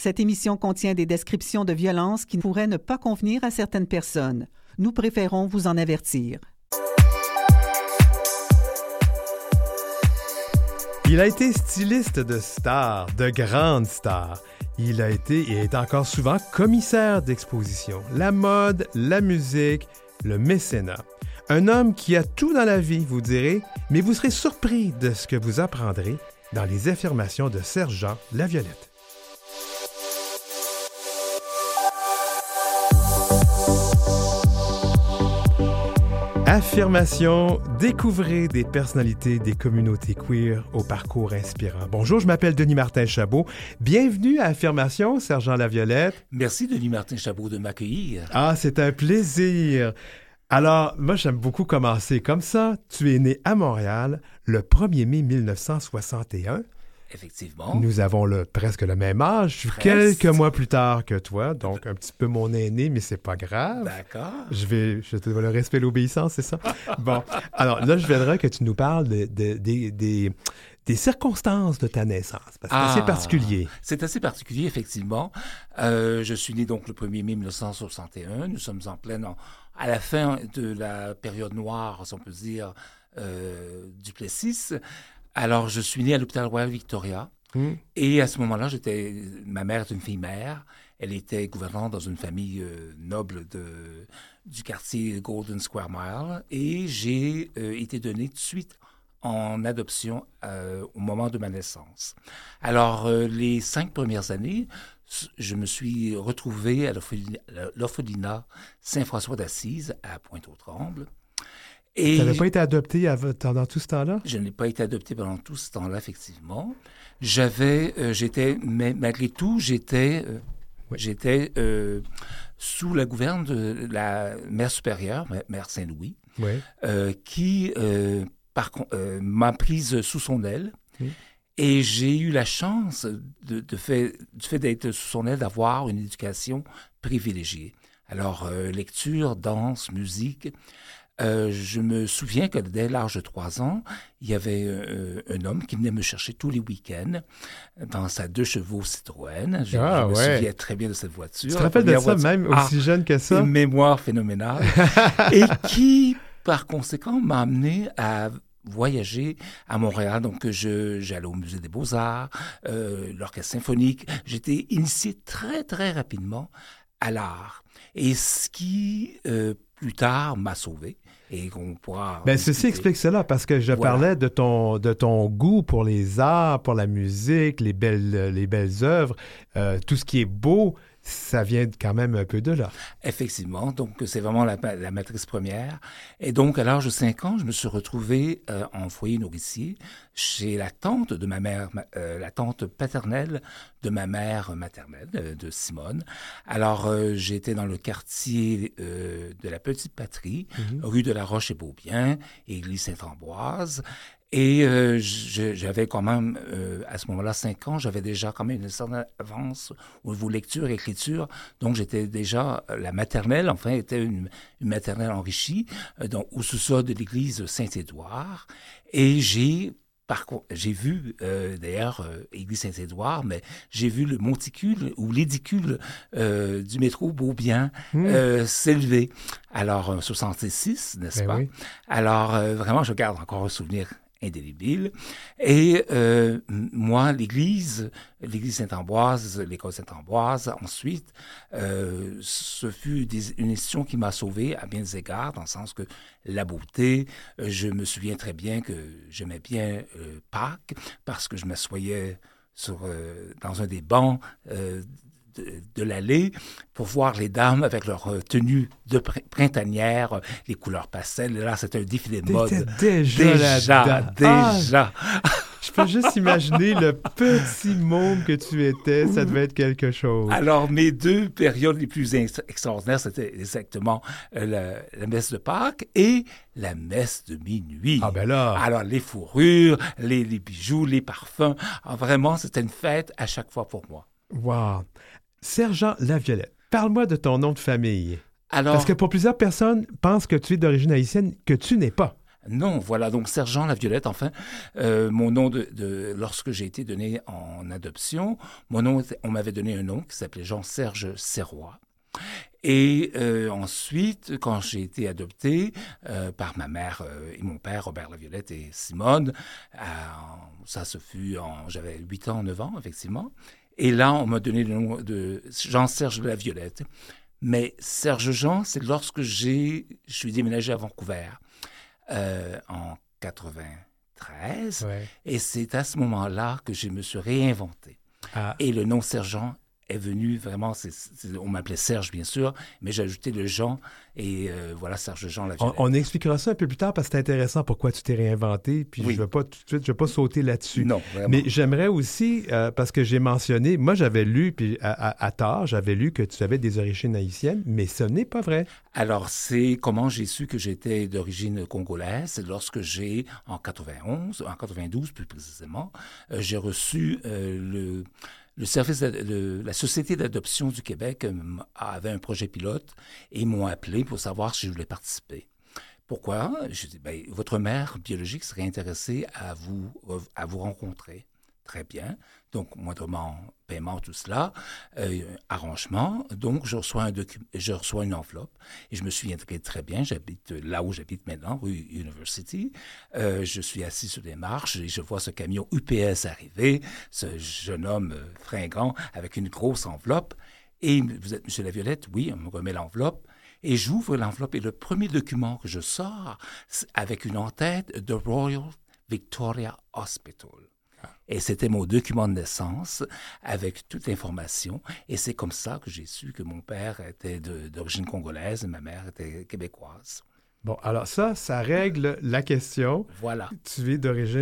Cette émission contient des descriptions de violences qui pourraient ne pas convenir à certaines personnes. Nous préférons vous en avertir. Il a été styliste de stars, de grandes stars. Il a été et est encore souvent commissaire d'exposition. La mode, la musique, le mécénat. Un homme qui a tout dans la vie, vous direz, mais vous serez surpris de ce que vous apprendrez dans les affirmations de Sergent Laviolette. Affirmation, découvrez des personnalités des communautés queer au parcours inspirant. Bonjour, je m'appelle Denis Martin Chabot. Bienvenue à Affirmation, Sergent Laviolette. Merci Denis Martin Chabot de m'accueillir. Ah, c'est un plaisir. Alors, moi, j'aime beaucoup commencer comme ça. Tu es né à Montréal le 1er mai 1961. Effectivement. Nous avons presque le même âge. Je suis quelques mois plus tard que toi, donc un petit peu mon aîné, mais c'est pas grave. D'accord. Je te dois le respect et l'obéissance, c'est ça? Bon, alors là, je voudrais que tu nous parles des circonstances de ta naissance, parce que c'est assez particulier. C'est assez particulier, effectivement. Je suis né donc le 1er mai 1961. Nous sommes en pleine, à la fin de la période noire, si on peut dire, du Plessis. Alors, je suis né à l'hôpital Royal Victoria. Et à ce moment-là, ma mère est une fille mère. Elle était gouvernante dans une famille noble du quartier Golden Square Mile. Et j'ai été donné tout de suite en adoption au moment de ma naissance. Alors, les 5 premières années, je me suis retrouvé à l'orphelinat Saint-François d'Assise à Pointe-aux-Trembles. Tu n'avais pas été adopté pendant tout ce temps-là? Je n'ai pas été adopté pendant tout ce temps-là, effectivement. Malgré tout, j'étais sous la gouverne de la mère supérieure, mère Saint-Louis, qui m'a prise sous son aile. Et j'ai eu la chance, du fait d'être sous son aile, d'avoir une éducation privilégiée. Alors, lecture, danse, musique. Je me souviens que dès l'âge de 3 ans, il y avait un homme qui venait me chercher tous les week-ends dans sa 2 chevaux Citroën. Je me souviens très bien de cette voiture. Tu te rappelles de ça, même aussi jeune que ça? Une mémoire phénoménale. Et qui, par conséquent, m'a amené à voyager à Montréal. Donc, j'allais au Musée des Beaux-Arts, l'Orchestre symphonique. J'étais initié très, très rapidement à l'art. Et ce qui, plus tard, m'a sauvé. Et qu'on pourra... ceci explique cela, parce que je parlais de ton goût pour les arts, pour la musique, les belles œuvres, tout ce qui est beau, ça vient quand même un peu de là. Effectivement, donc c'est vraiment la matrice première. Et donc, à l'âge de 5 ans, je me suis retrouvé en foyer nourricier chez la tante de ma mère, la tante paternelle de ma mère maternelle, de Simone. Alors, j'étais dans le quartier de la Petite Patrie, rue de la Roche-et-Beaubien, église Saint-Ambroise. Et j'avais quand même, à ce moment-là, 5 ans, j'avais déjà quand même une certaine avance au niveau lecture et écriture. Donc, j'étais déjà, la maternelle, enfin, était une maternelle enrichie, au sous-sol de l'église Saint-Édouard. Et j'ai vu, d'ailleurs, église Saint-Édouard, mais j'ai vu le monticule ou l'édicule du métro Beaubien s'élever. Alors, 66, n'est-ce pas? Oui. Alors, vraiment, je garde encore un souvenir indélébile. Et moi, l'église Saint-Ambroise, l'école Saint-Ambroise, ensuite, ce fut une institution qui m'a sauvé à bien des égards, dans le sens que la beauté, je me souviens très bien que j'aimais bien Pâques, parce que je m'assoyais dans un des bancs de l'allée pour voir les dames avec leur tenue de printanière, les couleurs pastel. Là, c'était un défilé de mode. Déjà. Je peux juste imaginer le petit môme que tu étais. Ça devait être quelque chose. Alors, mes 2 périodes les plus extraordinaires, c'était exactement la messe de Pâques et la messe de minuit. Ah ben là! Alors, les fourrures, les bijoux, les parfums. Alors, vraiment, c'était une fête à chaque fois pour moi. Wow! Sergent Laviolette, parle-moi de ton nom de famille. Alors, parce que pour plusieurs personnes pensent que tu es d'origine haïtienne, que tu n'es pas. Non, voilà, donc Sergent Laviolette, enfin, mon nom lorsque j'ai été donné en adoption, on m'avait donné un nom qui s'appelait Jean-Serge Serrois. Et ensuite, quand j'ai été adopté par ma mère et mon père, Robert Laviolette et Simone, ça se fut j'avais 8 ans, 9 ans, effectivement. Et là, on m'a donné le nom de Jean-Serge Laviolette. Mais Serge Jean, c'est lorsque je suis déménagé à Vancouver en 93. Ouais. Et c'est à ce moment-là que je me suis réinventé. Ah. Et le nom Sergent est venu vraiment, on m'appelait Serge bien sûr, mais j'ai ajouté le Jean et voilà Serge Jean Laviolette. On expliquera ça un peu plus tard parce que c'est intéressant pourquoi tu t'es réinventé, puis Oui. je ne vais pas tout de suite, je vais pas sauter là-dessus. Non, vraiment. Mais j'aimerais aussi, parce que j'ai mentionné, moi j'avais lu, puis à tort, j'avais lu que tu avais des origines haïtiennes, mais ce n'est pas vrai. Alors, c'est comment j'ai su que j'étais d'origine congolaise. C'est lorsque en 92 plus précisément, j'ai reçu le service la Société d'adoption du Québec avait un projet pilote et ils m'ont appelé pour savoir si je voulais participer. Pourquoi? Je dis, votre mère biologique serait intéressée à vous rencontrer. Très bien. Donc, moindrement paiement, tout cela, arrangement. Donc, je reçois une enveloppe et je me souviendrai très bien, j'habite là où j'habite maintenant, rue University. Je suis assis sur des marches et je vois ce camion UPS arriver, ce jeune homme fringant avec une grosse enveloppe. Et vous êtes M. Laviolette? Oui, on me remet l'enveloppe. Et j'ouvre l'enveloppe et le premier document que je sors, c'est avec une en-tête de Royal Victoria Hospital. Et c'était mon document de naissance avec toute l'information. Et c'est comme ça que j'ai su que mon père était d'origine congolaise et ma mère était québécoise. Bon, alors ça règle la question. Voilà. Tu es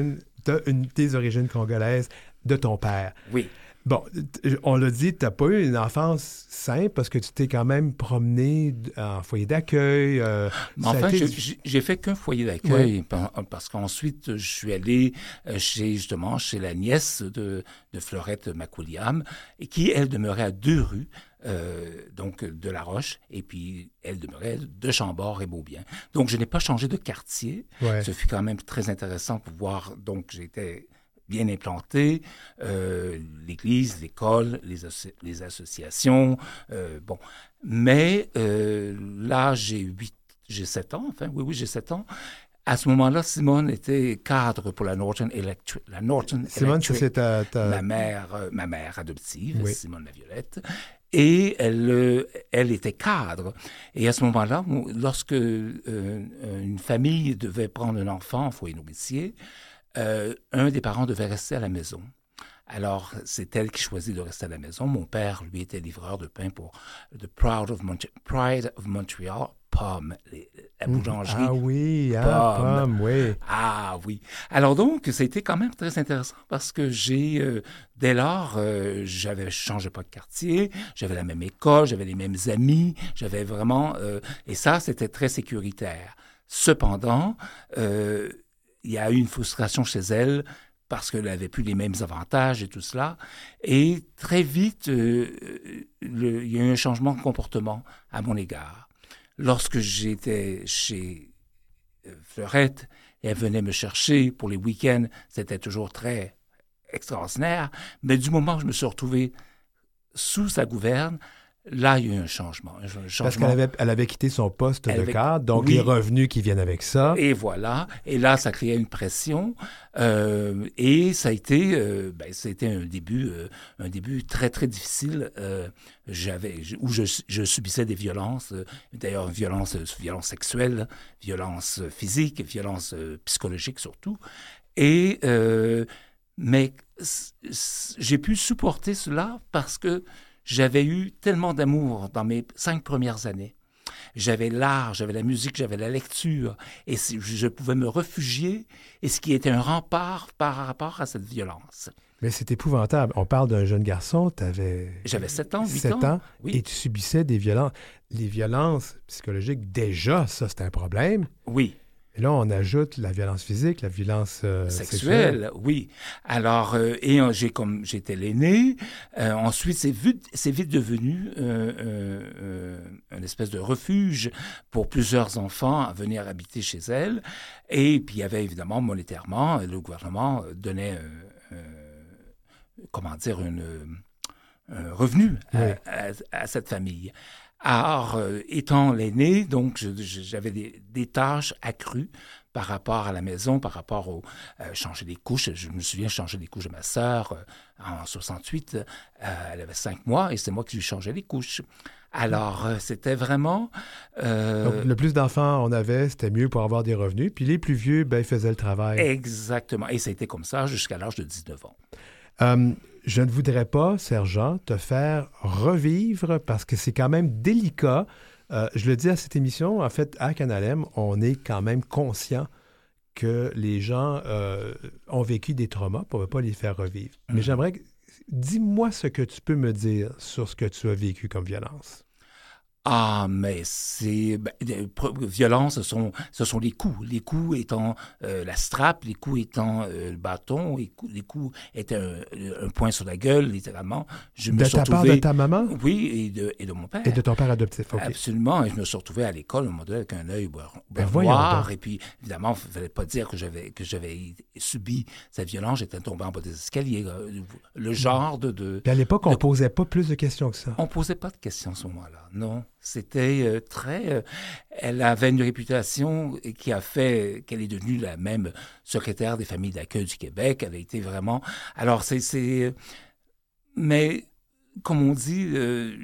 des origines congolaises de ton père. Oui. Bon, on l'a dit, tu n'as pas eu une enfance simple parce que tu t'es quand même promené en foyer d'accueil. Enfin, j'ai fait qu'un foyer d'accueil parce qu'ensuite, je suis allé chez la nièce de Fleurette McWilliam, et qui, elle, demeurait à 2 rues, donc de La Roche, et puis elle demeurait de Chambord et Beaubien. Donc, je n'ai pas changé de quartier. Ouais. Ce fut quand même très intéressant pour voir. Donc, j'étais bien implanté, l'église, l'école, les associations, bon. Mais là, j'ai 7 ans, enfin, oui, j'ai 7 ans. À ce moment-là, Simone était cadre pour la Norton Electric. Simone, c'est ma mère adoptive, oui. Simone Laviolette. Et elle était cadre. Et à ce moment-là, lorsque une famille devait prendre un enfant en foyer nourricier, un des parents devait rester à la maison. Alors, c'est elle qui choisit de rester à la maison. Mon père, lui, était livreur de pain pour The Pride of Montreal, Pomme, la boulangerie. Ah oui, Pomme, oui. Ah oui. Alors donc, ça a été quand même très intéressant parce que dès lors, je changeais pas de quartier, j'avais la même école, j'avais les mêmes amis, j'avais vraiment... et ça, c'était très sécuritaire. Cependant, il y a eu une frustration chez elle parce qu'elle n'avait plus les mêmes avantages et tout cela. Et très vite, il y a eu un changement de comportement à mon égard. Lorsque j'étais chez Fleurette, et elle venait me chercher pour les week-ends, c'était toujours très extraordinaire. Mais du moment où je me suis retrouvé sous sa gouverne, là, il y a eu un changement. Parce qu'elle avait quitté son poste de cadre, donc oui, les revenus qui viennent avec ça. Et voilà. Et là, ça créait une pression. Et ça a été un début très, très difficile. Où je subissais des violences, d'ailleurs violence sexuelle, violence physique, violence psychologique surtout. Mais j'ai pu supporter cela parce que j'avais eu tellement d'amour dans mes 5 premières années. J'avais l'art, j'avais la musique, j'avais la lecture. Et je pouvais me réfugier, et ce qui était un rempart par rapport à cette violence. Mais c'est épouvantable. On parle d'un jeune garçon, J'avais 7 ans, 8 7 ans, oui. Et tu subissais des violences. Les violences psychologiques, déjà, ça, c'est un problème. Oui. Et là, on ajoute la violence physique, la violence sexuelle. Oui. Alors, j'étais l'aîné. Ensuite, c'est vite devenu une espèce de refuge pour plusieurs enfants à venir habiter chez elle. Et puis, il y avait évidemment monétairement, le gouvernement donnait, un revenu à cette famille. Alors, étant l'aîné, donc j'avais des tâches accrues par rapport à la maison, par rapport au changer les couches. Je me souviens changer les couches de ma sœur en 68. Elle avait 5 mois et c'est moi qui lui changeais les couches. Alors, c'était vraiment... Donc, le plus d'enfants on avait, c'était mieux pour avoir des revenus. Puis les plus vieux, ils faisaient le travail. Exactement. Et ça a été comme ça jusqu'à l'âge de 19 ans. Je ne voudrais pas, Sergent, te faire revivre parce que c'est quand même délicat. Je le dis à cette émission, en fait, à Canal M, on est quand même conscient que les gens ont vécu des traumas, on ne veut pas les faire revivre. Mais j'aimerais... Dis-moi ce que tu peux me dire sur ce que tu as vécu comme violence. Ah, mais violence, ce sont les coups. Les coups étant la strap, les coups étant le bâton, les coups étaient un poing sur la gueule, littéralement. De ta part de ta maman? Oui, et de mon père. Et de ton père adoptif, OK. Absolument. Et je me suis retrouvé à l'école, au modèle, avec un œil voyons noir. donc. Et puis, évidemment, il ne fallait pas dire que j'avais subi cette violence. J'étais tombé en bas des escaliers. Le genre de... Puis à l'époque, on ne posait pas plus de questions que ça. On ne posait pas de questions à ce moment-là, non. C'était très... elle avait une réputation qui a fait qu'elle est devenue la même secrétaire des familles d'accueil du Québec. Elle a été vraiment... Alors, mais, comme on dit,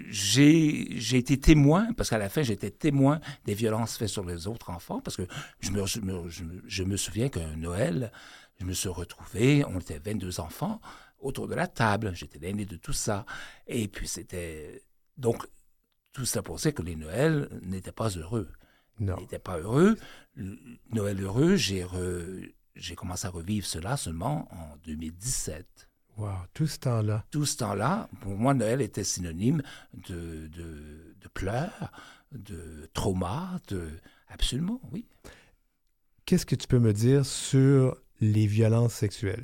j'ai été témoin, parce qu'à la fin, j'étais témoin des violences faites sur les autres enfants, parce que je me souviens qu'un Noël, je me suis retrouvé, on était 22 enfants autour de la table. J'étais l'aîné de tout ça. Et puis, c'était... Donc, tout ça pour dire que les Noëls n'étaient pas heureux. Non. Ils n'étaient pas heureux. Noël heureux, j'ai commencé à revivre cela seulement en 2017. Wow, tout ce temps-là. Tout ce temps-là, pour moi, Noël était synonyme de pleurs, de trauma, absolument, oui. Qu'est-ce que tu peux me dire sur les violences sexuelles?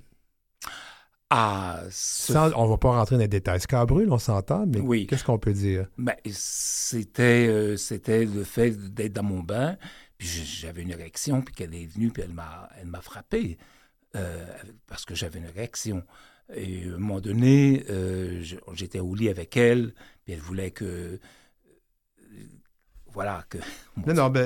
Ah, on ne va pas rentrer dans les détails scabreux, on s'entend, mais oui. Qu'est-ce qu'on peut dire? Ben, c'était le fait d'être dans mon bain, puis j'avais une érection, puis qu'elle est venue, puis elle m'a frappé, parce que j'avais une érection. Et à un moment donné, j'étais au lit avec elle, puis elle voulait que... Voilà, que... Non, ben...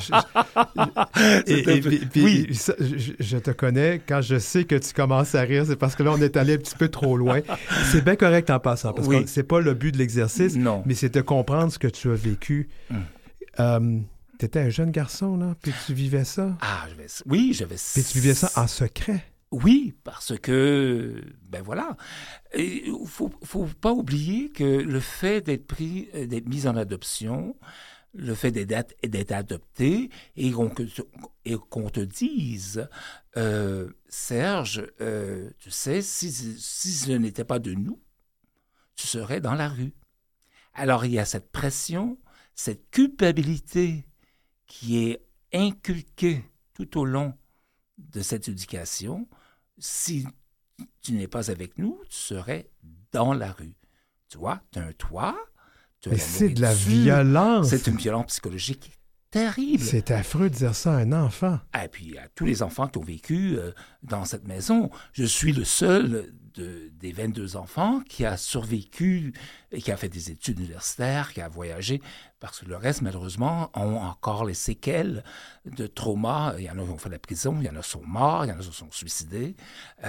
je te connais, quand je sais que tu commences à rire, c'est parce que là, on est allé un petit peu trop loin. C'est bien correct en passant, parce que c'est pas le but de l'exercice, mais c'est de comprendre ce que tu as vécu. Tu étais un jeune garçon, là, puis tu vivais ça? Ah, j'avais... Puis tu vivais ça en secret? Oui, parce que, ben voilà, il faut pas oublier que le fait d'être mis en adoption... Le fait d'être adopté et qu'on te dise, Serge, tu sais, si ce n'était pas de nous, tu serais dans la rue. Alors, il y a cette pression, cette culpabilité qui est inculquée tout au long de cette éducation. Si tu n'es pas avec nous, tu serais dans la rue. Tu vois, tu as un toit. Mais c'est de la violence. C'est une violence psychologique terrible. C'est affreux de dire ça à un enfant. Et puis, à tous les enfants qui ont vécu dans cette maison, je suis le seul des 22 enfants qui a survécu et qui a fait des études universitaires, qui a voyagé, parce que le reste, malheureusement, ont encore les séquelles de trauma. Il y en a qui ont fait la prison, il y en a qui sont morts, il y en a qui se sont suicidés.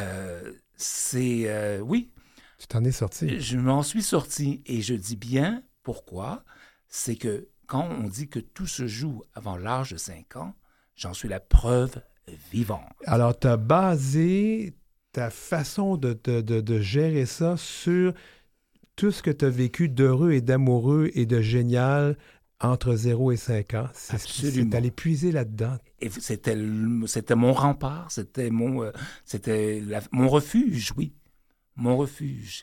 Oui. Tu t'en es sorti. Je m'en suis sorti et je dis bien... Pourquoi? C'est que quand on dit que tout se joue avant l'âge de 5 ans, j'en suis la preuve vivante. Alors, tu as basé ta façon de gérer ça sur tout ce que tu as vécu d'heureux et d'amoureux et de génial entre 0 et 5 ans. Absolument. C'est allé puiser là-dedans. Et c'était mon rempart, c'était mon refuge, oui. Mon refuge.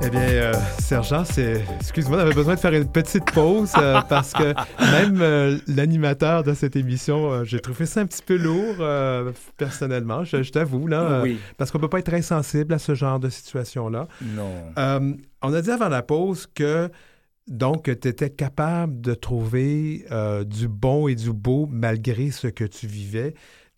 Eh bien, Sergent, excuse-moi, on avait besoin de faire une petite pause parce que même l'animateur de cette émission, j'ai trouvé ça un petit peu lourd, personnellement, je t'avoue, là, Oui. parce qu'on peut pas être insensible à ce genre de situation-là. Non. On a dit avant la pause que, donc, tu étais capable de trouver du bon et du beau malgré ce que tu vivais.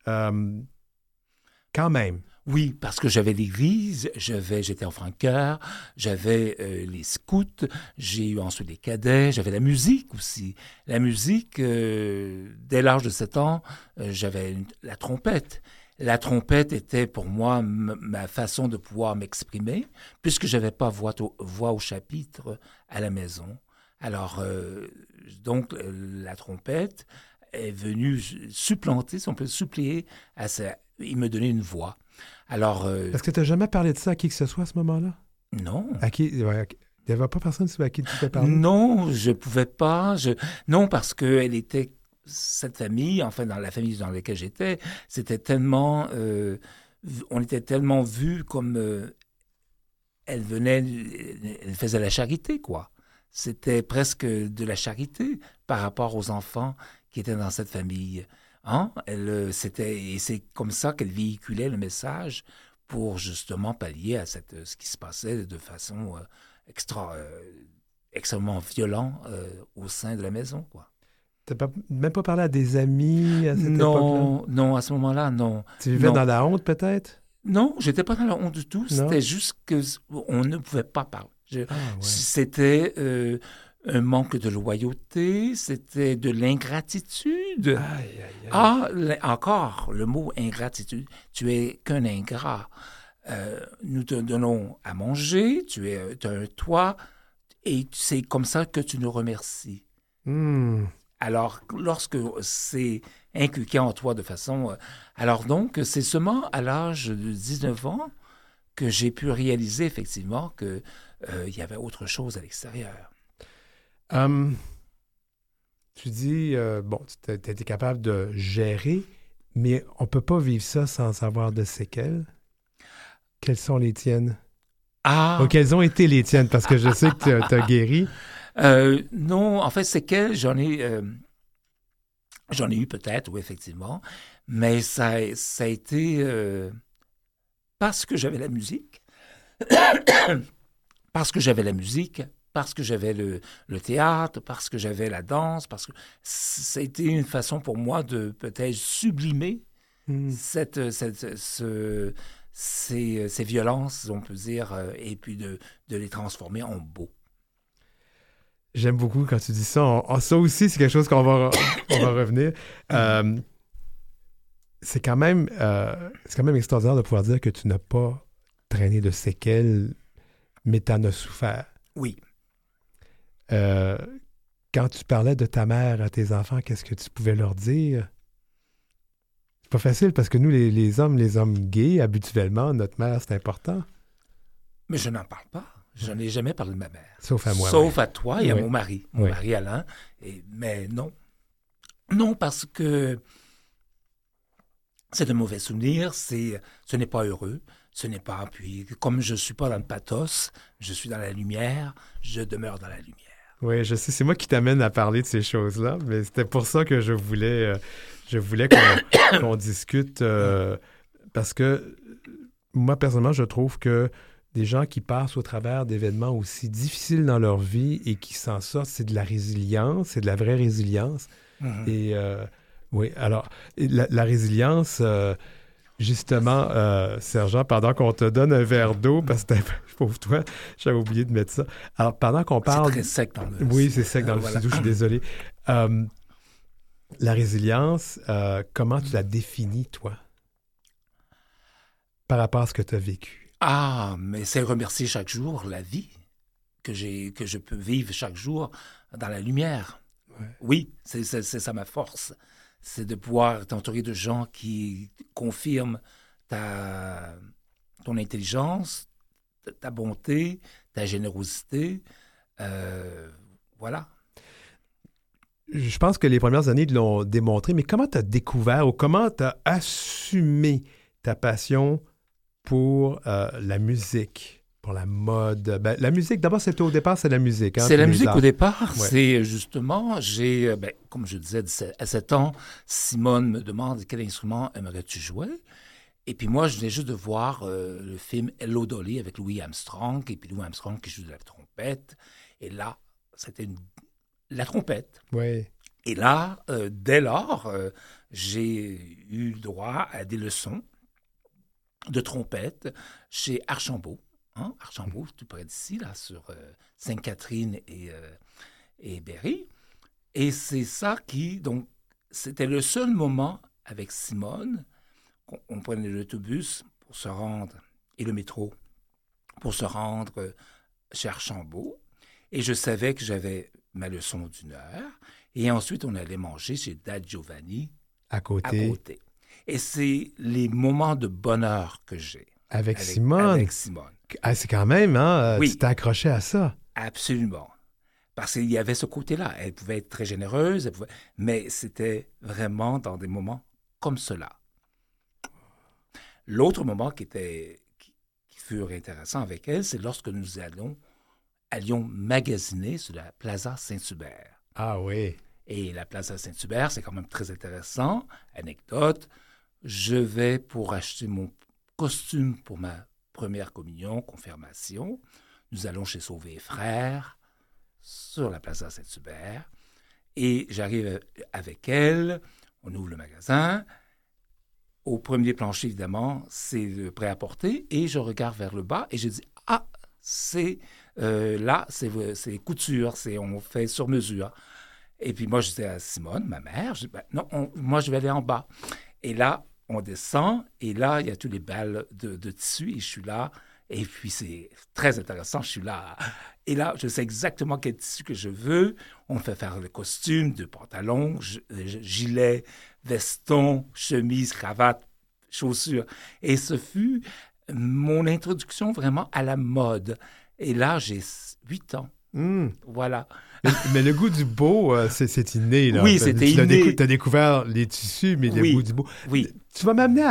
Quand même. Oui, parce que j'avais l'église, j'étais enfant de chœur, j'avais les scouts, j'ai eu ensuite les cadets, j'avais la musique aussi. La musique, dès l'âge de 7 ans, j'avais la trompette. La trompette était pour moi ma façon de pouvoir m'exprimer, puisque je n'avais pas voix au chapitre à la maison. Alors, donc, la trompette est venue supplanter, si on peut suppléer, il me donnait une voix. Alors, est-ce que tu n'as jamais parlé de ça à qui que ce soit à ce moment-là? Non. À qui? Ouais, il n'y avait pas personne à qui tu pouvais parler? Non, je ne pouvais pas. Non, parce qu'elle était... Cette famille, enfin, dans la famille dans laquelle j'étais, c'était tellement... on était tellement vus comme... elle faisait la charité, quoi. C'était presque de la charité par rapport aux enfants qui étaient dans cette famille. Hein? Et c'est comme ça qu'elle véhiculait le message pour justement pallier à ce qui se passait de façon extrêmement violente au sein de la maison, quoi. Tu n'as même pas parlé à des amis à cette époque-là? Non, à ce moment-là, non. Tu vivais dans la honte, peut-être? Non, j'étais pas dans la honte du tout. C'était juste qu'on ne pouvait pas parler. C'était un manque de loyauté, c'était de l'ingratitude. Encore, le mot ingratitude. Tu es qu'un ingrat. Nous te donnons à manger, tu as un toit, et c'est comme ça que tu nous remercies. Alors, lorsque c'est inculqué en toi de façon... alors donc, c'est seulement à l'âge de 19 ans que j'ai pu réaliser effectivement qu'il y avait autre chose à l'extérieur. Tu dis, tu as été capable de gérer, mais on ne peut pas vivre ça sans avoir de séquelles. Quelles sont les tiennes? Quelles ont été les tiennes? Parce que je sais que tu as guéri. Non, en fait, séquelles, j'en ai eu peut-être, oui, effectivement, mais ça a été parce que j'avais la musique, parce que j'avais le théâtre, parce que j'avais la danse, parce que ça a été une façon pour moi de peut-être sublimer ces violences, on peut dire, et puis de les transformer en beau. J'aime beaucoup quand tu dis ça. Ça aussi, c'est quelque chose qu'on va revenir. C'est quand même extraordinaire de pouvoir dire que tu n'as pas traîné de séquelles, mais tu en as souffert. Oui. Quand tu parlais de ta mère à tes enfants, qu'est-ce que tu pouvais leur dire? C'est pas facile parce que nous, les hommes gays, habituellement, notre mère, c'est important. Mais je n'en parle pas. Je n'ai jamais parlé de ma mère. Sauf à moi. Sauf à toi et à mon mari. Mon mari Alain. Mais non. Non, parce que c'est de mauvais souvenirs. Ce n'est pas heureux. Ce n'est pas... Puis, comme je ne suis pas dans le pathos, je suis dans la lumière, je demeure dans la lumière. Oui, je sais, c'est moi qui t'amène à parler de ces choses-là, mais c'était pour ça que je voulais qu'on discute, parce que moi, personnellement, je trouve que des gens qui passent au travers d'événements aussi difficiles dans leur vie et qui s'en sortent, c'est de la résilience, c'est de la vraie résilience. Et oui, alors, la résilience... Justement, Sergent, pendant qu'on te donne un verre d'eau, parce que pauvre toi, j'avais oublié de mettre ça. Alors, pendant qu'on parle... C'est très sec dans le... Oui, c'est sec dans le studio, je suis désolé. La résilience, comment tu la définis, toi, par rapport à ce que tu as vécu? Mais c'est remercier chaque jour la vie que je peux vivre chaque jour dans la lumière. Ouais. Oui, c'est ça ma force. C'est de pouvoir t'entourer de gens qui confirment ton intelligence, ta bonté, ta générosité. Voilà. Je pense que les premières années l'ont démontré, mais comment tu as découvert ou comment tu as assumé ta passion pour la musique pour la mode? Ben, la musique, d'abord, c'était au départ, c'est la musique. Hein, c'est la les musique arts. au départ. Ouais. C'est justement, comme je disais, à 7 ans, Simone me demande quel instrument aimerais-tu jouer? Et puis moi, je venais juste de voir le film Hello Dolly avec Louis Armstrong, et puis Louis Armstrong qui joue de la trompette. Et là, c'était la trompette. Oui. Et là, dès lors, j'ai eu le droit à des leçons de trompette chez Archambault. Hein? Archambault, tout près d'ici, là, sur Sainte-Catherine et Berry. Et c'est ça donc, c'était le seul moment avec Simone on prenait l'autobus pour se rendre, et le métro, pour se rendre chez Archambault. Et je savais que j'avais ma leçon d'1 heure. Et ensuite, on allait manger chez Dad Giovanni À côté. Et c'est les moments de bonheur que j'ai. Avec Simone. Avec Simone. Ah, c'est quand même, hein? Oui. Tu t'es accroché à ça. Absolument. Parce qu'il y avait ce côté-là. Elle pouvait être très généreuse, mais c'était vraiment dans des moments comme cela. L'autre moment qui fut intéressant avec elle, c'est lorsque nous allions magasiner sur la Plaza Saint-Hubert. Ah oui. Et la Plaza Saint-Hubert, c'est quand même très intéressant. Anecdote, je vais pour acheter mon costume pour ma première communion, confirmation. Nous allons chez Sauvé et Frères, sur la Plaza Saint-Hubert. Et j'arrive avec elle, on ouvre le magasin. Au premier plancher, évidemment, c'est le prêt-à-porter. Et je regarde vers le bas et je dis, ah, c'est là, c'est couture, on fait sur mesure. Et puis moi, je dis à Simone, ma mère, je dis, ben, non, moi, je vais aller en bas. Et là, on descend, et là, il y a tous les balles de tissu, et je suis là. Et puis, c'est très intéressant, je suis là. Et là, je sais exactement quel tissu que je veux. On me fait faire le costume, 2 pantalons, gilet, veston, chemise, cravate, chaussures. Et ce fut mon introduction vraiment à la mode. Et là, j'ai 8 ans. Voilà. Mais le goût du beau, c'est inné. Là. Oui, c'était inné. Tu as découvert les tissus, mais le goût du beau. Oui. Tu vas m'amener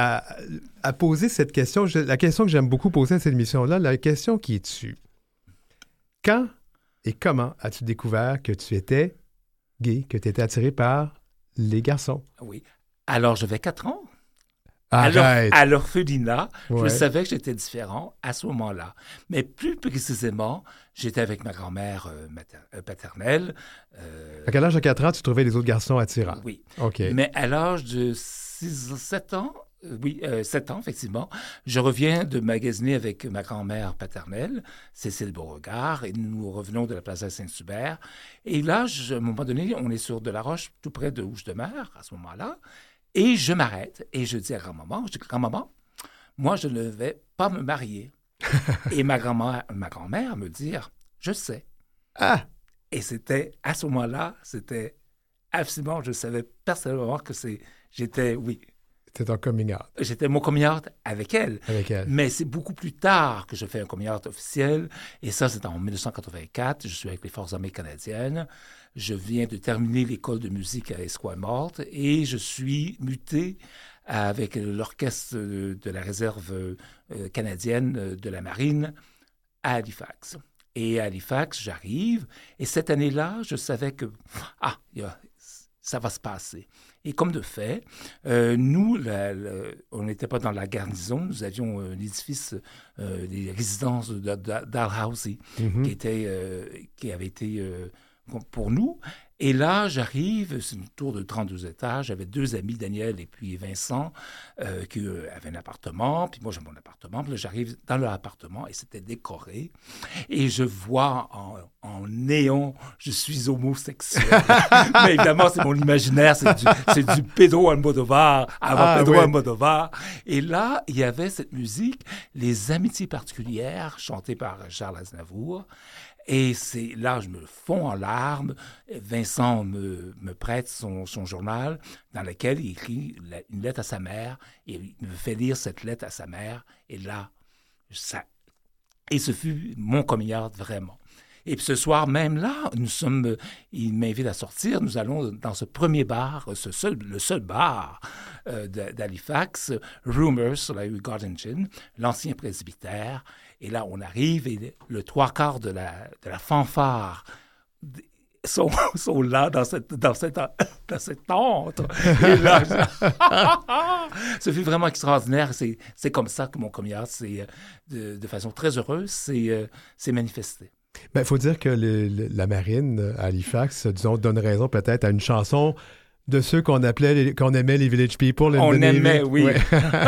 à poser cette question. La question que j'aime beaucoup poser à cette émission-là, la question qui est dessus. Quand et comment as-tu découvert que tu étais gay, que tu étais attiré par les garçons? Oui. Alors, j'avais 4 ans. Arrête. À l'orphelinat, Ouais. je savais que j'étais différent à ce moment-là. Mais plus précisément, j'étais avec ma grand-mère paternelle. À quel âge de 4 ans, tu trouvais les autres garçons attirants? Oui. OK. Mais à l'âge de 7 ans, 7 ans, effectivement, je reviens de magasiner avec ma grand-mère paternelle, Cécile Beauregard, et nous revenons de la Plaza Saint-Hubert. Et là, à un moment donné, on est sur Delaroche, tout près de où je demeure, à ce moment-là. Et je m'arrête et je dis à grand-maman, grand-maman, moi, je ne vais pas me marier. Et ma grand-mère me dit, je sais. Ah! Et c'était, à ce moment-là, c'était absolument, je savais personnellement que j'étais C'était ton coming out. J'étais mon coming out avec elle. Avec elle. Mais c'est beaucoup plus tard que je fais un coming out officiel. Et ça, c'est en 1984. Je suis avec les Forces armées canadiennes. Je viens de terminer l'école de musique à Esquimalt et je suis muté avec l'orchestre de la réserve canadienne de la marine à Halifax. Et à Halifax, j'arrive. Et cette année-là, je savais que ça va se passer. Et comme de fait, nous, on n'était pas dans la garnison. Nous avions un édifice, des résidences de Dalhousie, qui avait été pour nous. Et là, j'arrive, c'est une tour de 32 étages. J'avais 2 amis, Daniel et puis Vincent, qui avaient un appartement. Puis moi, j'ai mon appartement. Puis là, j'arrive dans leur appartement et c'était décoré. Et je vois en néon, je suis homosexuel. Mais évidemment, c'est mon imaginaire. C'est du Pedro Almodovar, avant Pedro Almodovar. Et là, il y avait cette musique, Les Amitiés particulières, chantée par Charles Aznavour. Et c'est là, je me fonds en larmes. Vincent me prête son journal dans lequel il écrit une lettre à sa mère et il me fait lire cette lettre à sa mère. Et là, et ce fut mon coming out vraiment. Et puis ce soir même là, il m'invite à sortir. Nous allons dans ce premier bar, le seul bar d'Halifax, Rumors sur la rue Garden Gin, l'ancien presbytère. Et là, on arrive et le trois quarts de la fanfare sont là dans cette tente. Et là, ce fut vraiment extraordinaire. C'est comme ça que mon coming out, de façon très heureuse, c'est manifesté. Il faut dire que la marine à Halifax, disons, donne raison peut-être à une chanson de ceux qu'on aimait les Village People. On aimait, oui. Ouais.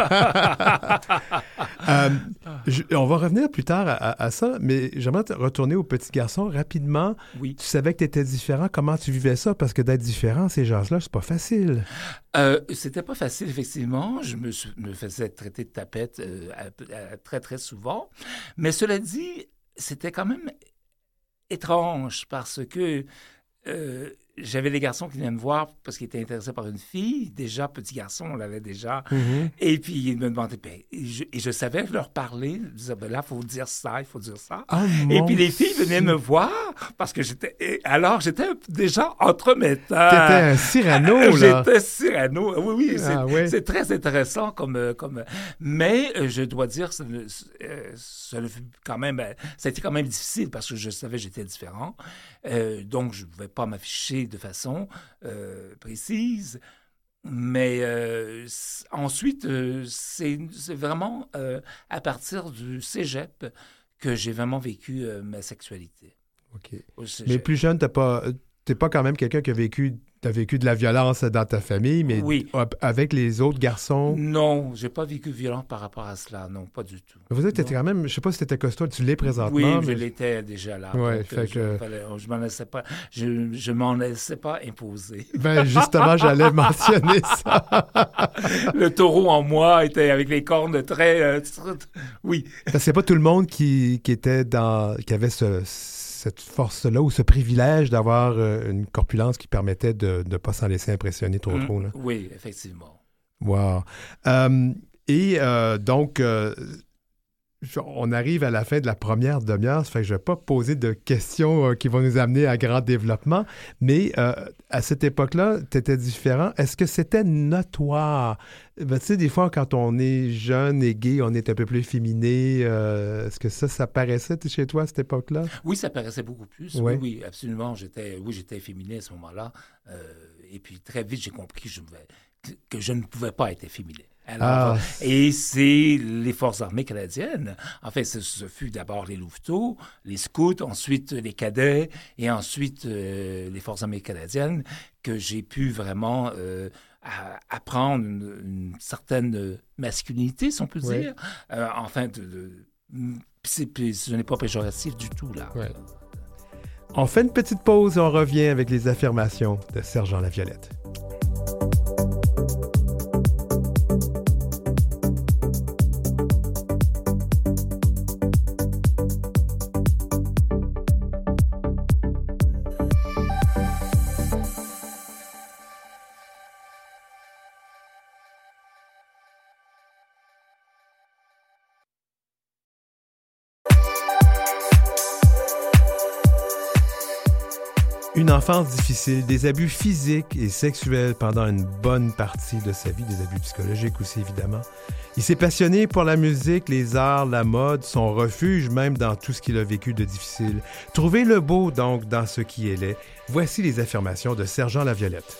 On va revenir plus tard à ça, mais j'aimerais te retourner au petit garçon rapidement. Oui. Tu savais que tu étais différent. Comment tu vivais ça? Parce que d'être différent, ces gens-là, c'est pas facile. C'était pas facile, effectivement. Je me faisais traiter de tapette très, très souvent. Mais cela dit, c'était quand même étrange parce que j'avais des garçons qui venaient me voir parce qu'ils étaient intéressés par une fille. Déjà, petit garçon, on l'avait déjà. Mm-hmm. Et puis, ils me demandaient... Et je savais leur parler. Je disais, là, il faut dire ça, il faut dire ça. Oh, et puis, les filles venaient me voir parce que j'étais déjà entremetteur. T'étais un Cyrano, là. J'étais Cyrano. Oui, c'est très intéressant comme... Mais je dois dire, ça a été quand même difficile parce que je savais que j'étais différent. Donc, je ne pouvais pas m'afficher de façon précise. Mais ensuite, c'est vraiment à partir du cégep que j'ai vraiment vécu ma sexualité. OK. Mais plus jeune, t'es pas quand même quelqu'un qui a vécu de la violence dans ta famille, mais oui. Avec les autres garçons? Non, j'ai pas vécu violent par rapport à cela, non, pas du tout. Vous êtes quand même, je sais pas si t'étais costaud, tu l'es présentement. Oui, mais... je l'étais déjà là. Ouais, je m'en laissais pas imposer. Ben justement, j'allais mentionner ça. Le taureau en moi était avec les cornes très... oui. Parce que c'est pas tout le monde qui avait cette force-là ou ce privilège d'avoir une corpulence qui permettait de ne pas s'en laisser impressionner trop. Là. Oui, effectivement. Wow. Donc, on arrive à la fin de la première demi-heure, ça fait que je ne vais pas poser de questions qui vont nous amener à grand développement, mais à cette époque-là, tu étais différent. Est-ce que c'était notoire? Ben, tu sais, des fois, quand on est jeune et gay, on est un peu plus féminé. Est-ce que ça paraissait chez toi à cette époque-là? Oui, ça paraissait beaucoup plus. Ouais. Oui, absolument. J'étais féminé à ce moment-là. Et puis, très vite, j'ai compris que je ne pouvais pas être efféminé. Alors, et c'est les Forces armées canadiennes. En fait, ce fut d'abord les Louveteaux, les scouts, ensuite les cadets et ensuite les Forces armées canadiennes que j'ai pu vraiment apprendre une certaine masculinité, si on peut dire. Ce n'est pas péjoratif du tout, là. Ouais. On fait une petite pause et on revient avec les affirmations de Sergent Laviolette. Une enfance difficile, des abus physiques et sexuels pendant une bonne partie de sa vie, des abus psychologiques aussi évidemment. Il s'est passionné pour la musique, les arts, la mode, son refuge même dans tout ce qu'il a vécu de difficile. Trouver le beau donc dans ce qui est laid. Voici les affirmations de Sergent Laviolette.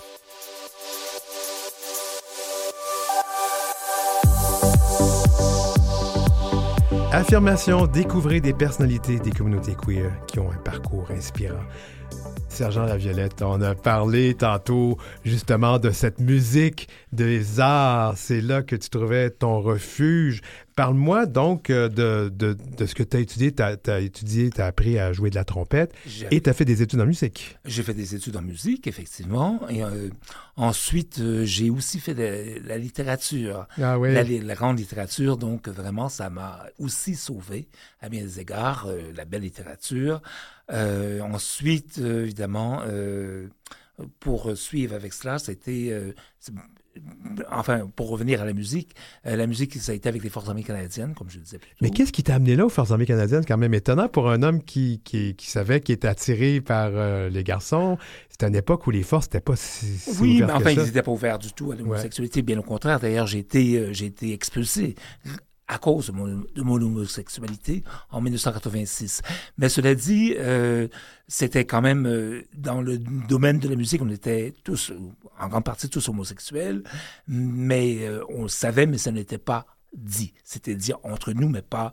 Affirmation, découvrez des personnalités des communautés queer qui ont un parcours inspirant. Sergent Laviolette, on a parlé tantôt justement de cette musique, des arts. C'est là que tu trouvais ton refuge. Parle-moi donc de ce que tu as étudié. Tu as appris à jouer de la trompette et tu as fait des études en musique. J'ai fait des études en musique, effectivement. Et ensuite, j'ai aussi fait de la littérature. Ah oui. La grande littérature, donc vraiment, ça m'a aussi sauvé à bien des égards, la belle littérature. Ensuite, évidemment, pour suivre avec cela, c'était... pour revenir à la musique, ça a été avec les Forces armées canadiennes, comme je le disais plus tôt. Mais qu'est-ce qui t'a amené là aux Forces armées canadiennes? C'est quand même étonnant pour un homme qui savait qu'il était attiré par les garçons. C'était une époque où les forces n'étaient pas si oui, ouvertes mais enfin, que ça. ils n'étaient pas ouverts du tout à l'homosexualité, bien au contraire. D'ailleurs, j'ai été expulsé à cause de mon homosexualité en 1986. Mais cela dit, c'était quand même dans le domaine de la musique, on était tous, en grande partie tous homosexuels, mais on le savait, mais ça n'était pas dit. C'était dit entre nous, mais pas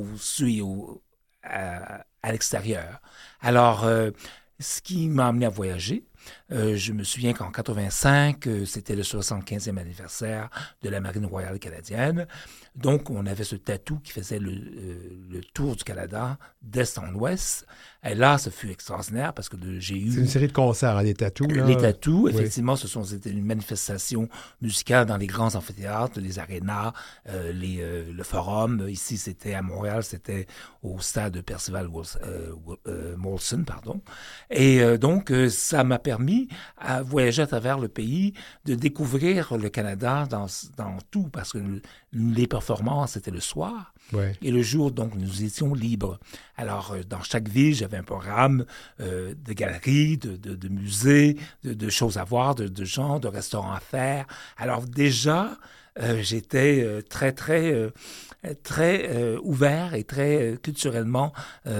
à l'extérieur. Alors, ce qui m'a amené à voyager, je me souviens qu'en 85, c'était le 75e anniversaire de la Marine royale canadienne. Donc, on avait ce tatou qui faisait le tour du Canada d'est en ouest. Et là, ça fut extraordinaire parce que j'ai eu... C'est une série de concerts, hein, les tatous. Là. Les tatous, effectivement, c'était une manifestation musicale dans les grands amphithéâtres, les arénas, le forum. Ici, c'était à Montréal, c'était au stade Percival Molson, pardon. Et donc, ça m'a permis à voyager à travers le pays, de découvrir le Canada dans tout, parce que les performances, c'était le soir. Ouais. Et le jour, donc, nous étions libres. Alors, dans chaque ville, j'avais un programme de galeries, de musées, de choses à voir, de gens, de restaurants à faire. Alors, déjà, j'étais très ouvert et très culturellement...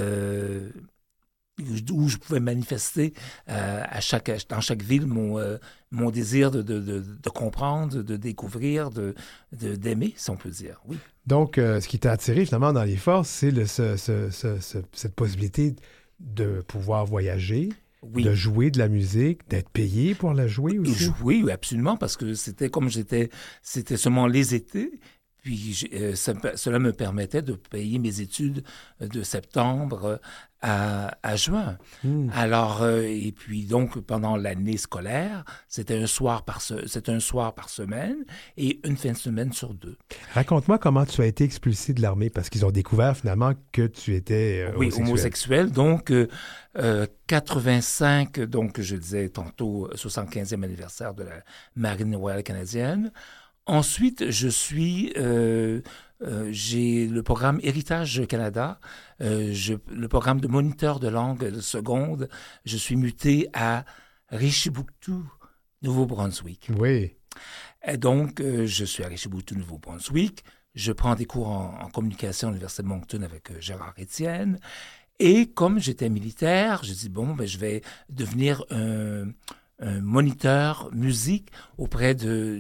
où je pouvais manifester dans chaque ville mon désir de comprendre, de découvrir, d'aimer, si on peut dire, oui. Donc, ce qui t'a attiré finalement dans les forces, c'est cette possibilité de pouvoir voyager, oui. De jouer de la musique, d'être payé pour la jouer aussi? Oui, absolument, parce que c'était seulement les étés. Puis cela me permettait de payer mes études de septembre à juin. Alors, et puis donc, pendant l'année scolaire, c'était un soir par semaine et une fin de semaine sur 2. Raconte-moi comment tu as été expulsé de l'armée, parce qu'ils ont découvert finalement que tu étais homosexuel. Donc, 85, donc je disais tantôt, 75e anniversaire de la Marine royale canadienne. Ensuite, j'ai le programme Héritage Canada, le programme de moniteur de langue de seconde. Je suis muté à Richibouctou, Nouveau-Brunswick. Oui. Et donc, je suis à Richibouctou, Nouveau-Brunswick. Je prends des cours en communication à l'Université de Moncton avec Gérard Étienne. Et comme j'étais militaire, je dis, je vais devenir un moniteur musique auprès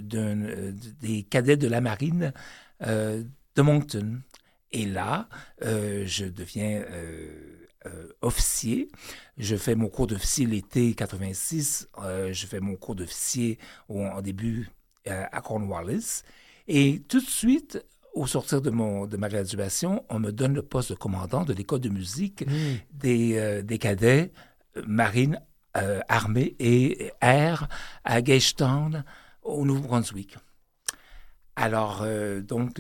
des cadets de la marine de Moncton. Et là, je deviens officier. Je fais mon cours d'officier l'été 86. Je fais mon cours d'officier en début à Cornwallis. Et tout de suite, au sortir de ma graduation, on me donne le poste de commandant de l'école de musique des cadets marines armée et air à Gagetown, au Nouveau-Brunswick. Alors, donc,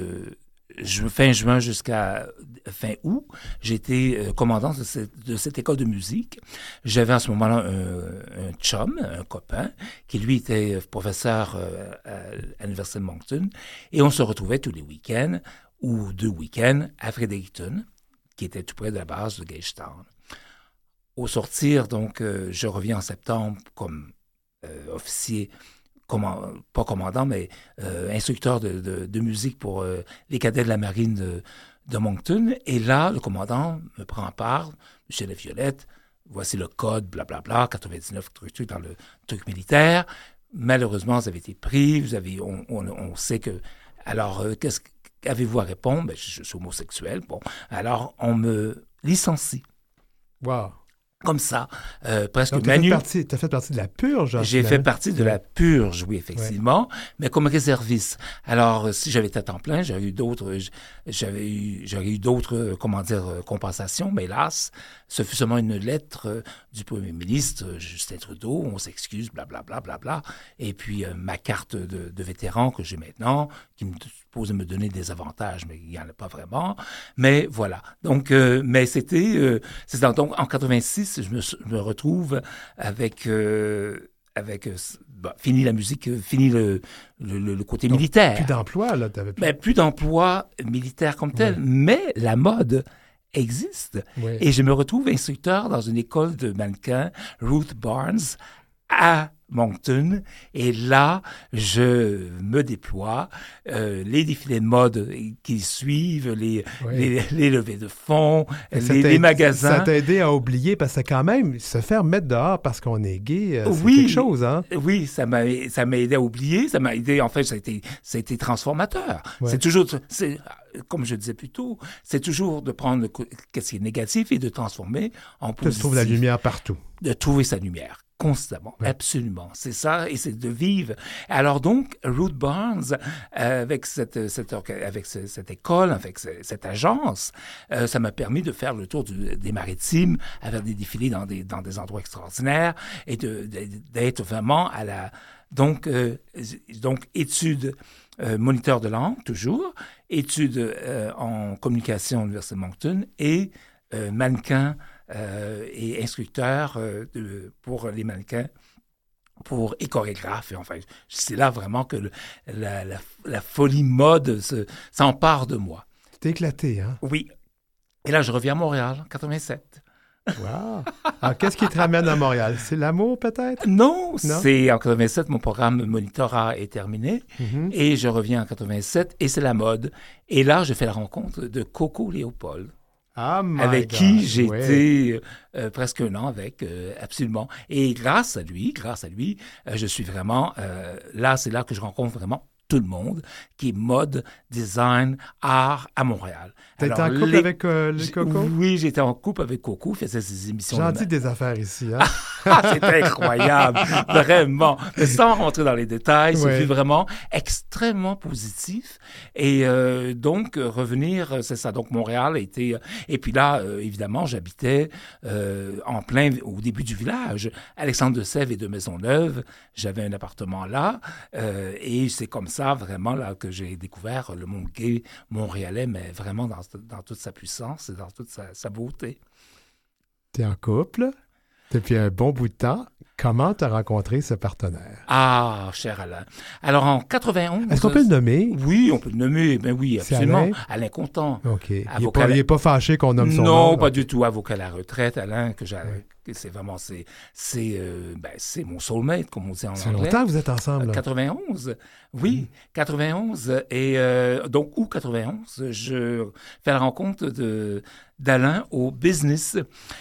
fin juin jusqu'à fin août, j'étais commandant de cette école de musique. J'avais à ce moment-là un chum, un copain, qui lui était professeur à l'Université de Moncton, et on se retrouvait tous les week-ends, ou 2 week-ends, à Fredericton, qui était tout près de la base de Gagetown. Au sortir, donc, je reviens en septembre comme officier, pas commandant, mais instructeur de musique pour les cadets de la marine de Moncton. Et là, le commandant me prend en part, Michel Laviolette, voici le code, blablabla, 99 trucs dans le truc militaire. Malheureusement, vous avez été pris, on sait que... Alors, qu'avez-vous à répondre? Je suis homosexuel. Bon, alors, on me licencie. Wow! Comme ça, presque donc, Manu. Tu as fait partie de la purge. J'ai fait partie de la purge, oui, effectivement, mais comme réserviste. Alors, si j'avais été à temps plein, j'aurais eu d'autres compensations, mais hélas, ce fut seulement une lettre du premier ministre, Justin Trudeau, on s'excuse, blablabla, bla. Et puis, ma carte de vétéran que j'ai maintenant, qui me suppose me donner des avantages, mais il n'y en a pas vraiment. Mais voilà. Donc, mais c'était donc en 86, je me retrouve avec fini la musique, fini le côté donc, militaire. Plus d'emploi, là, t'avais plus. Ben, plus d'emploi militaire comme tel, mais la mode existe. Et je me retrouve instructeur dans une école de mannequins, Ruth Barnes, à Moncton, et là, je me déploie. Les défilés de mode qui suivent, les levées de fonds, les magasins. Ça t'a aidé à oublier, parce que quand même, se faire mettre dehors parce qu'on est gay, c'est Oui, quelque chose, hein? Oui, ça m'a aidé à oublier, ça m'a aidé, en fait, ça a été transformateur. Ouais. C'est toujours, comme je disais plus tôt, c'est toujours de prendre ce qui est négatif et de transformer en positif. Tu trouves la lumière partout. De trouver sa lumière. Constamment, absolument. C'est ça, et c'est de vivre. Alors donc, Ruth Barnes, avec cette école, avec cette agence, ça m'a permis de faire le tour des maritimes, à faire des défilés dans des endroits extraordinaires, et d'être vraiment à la... Donc études, moniteur de langue, toujours, études en communication à l'Université de Moncton, et mannequin et instructeur pour les mannequins et chorégraphe. Et enfin, c'est là vraiment que la folie mode s'empare de moi. Tu t'es éclaté, hein? Oui. Et là, je reviens à Montréal, en 87. Wow! Alors, qu'est-ce qui te ramène à Montréal? C'est l'amour, peut-être? Non, c'est en 87, mon programme monitorat est terminé, et je reviens en 87, et c'est la mode. Et là, je fais la rencontre de Coco Léopold. Avec qui j'ai été presque un an absolument. Et grâce à lui, je suis vraiment... là, c'est là que je rencontre vraiment tout le monde, qui est mode, design, art à Montréal. T'étais en couple avec les Coco? Oui, j'étais en couple avec Coco, faisait ses émissions. J'en dis des affaires ici, hein? C'est incroyable, vraiment. Mais sans rentrer dans les détails, c'est vraiment extrêmement positif. Et donc, revenir, c'est ça. Donc, Montréal a été... Et puis là, évidemment, j'habitais en plein, au début du village. Alexandre de Sèvres et de Maisonneuve, j'avais un appartement là. Et c'est comme ça, vraiment, là, que j'ai découvert le monde gay montréalais, mais vraiment dans toute sa puissance et dans toute sa beauté. T'es en couple depuis un bon bout de temps. Comment t'as rencontré ce partenaire? Ah, cher Alain. Alors, en 91... Est-ce qu'on peut le nommer? Oui, on peut le nommer. Ben oui, absolument. Alain? Alain Contant. OK. Il n'est pas fâché qu'on nomme son nom? Non, pas du tout. Avocat à la retraite, Alain, que j'avais... C'est vraiment... C'est mon soulmate, comme on dit en anglais. Ça fait longtemps que vous êtes ensemble. 91. Oui, 91. Et donc, août 91, je fais la rencontre d'Alain au Business.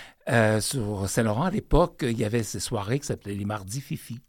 Sur Saint-Laurent, à l'époque, il y avait ces soirées qui s'appelaient les Mardis Fifi.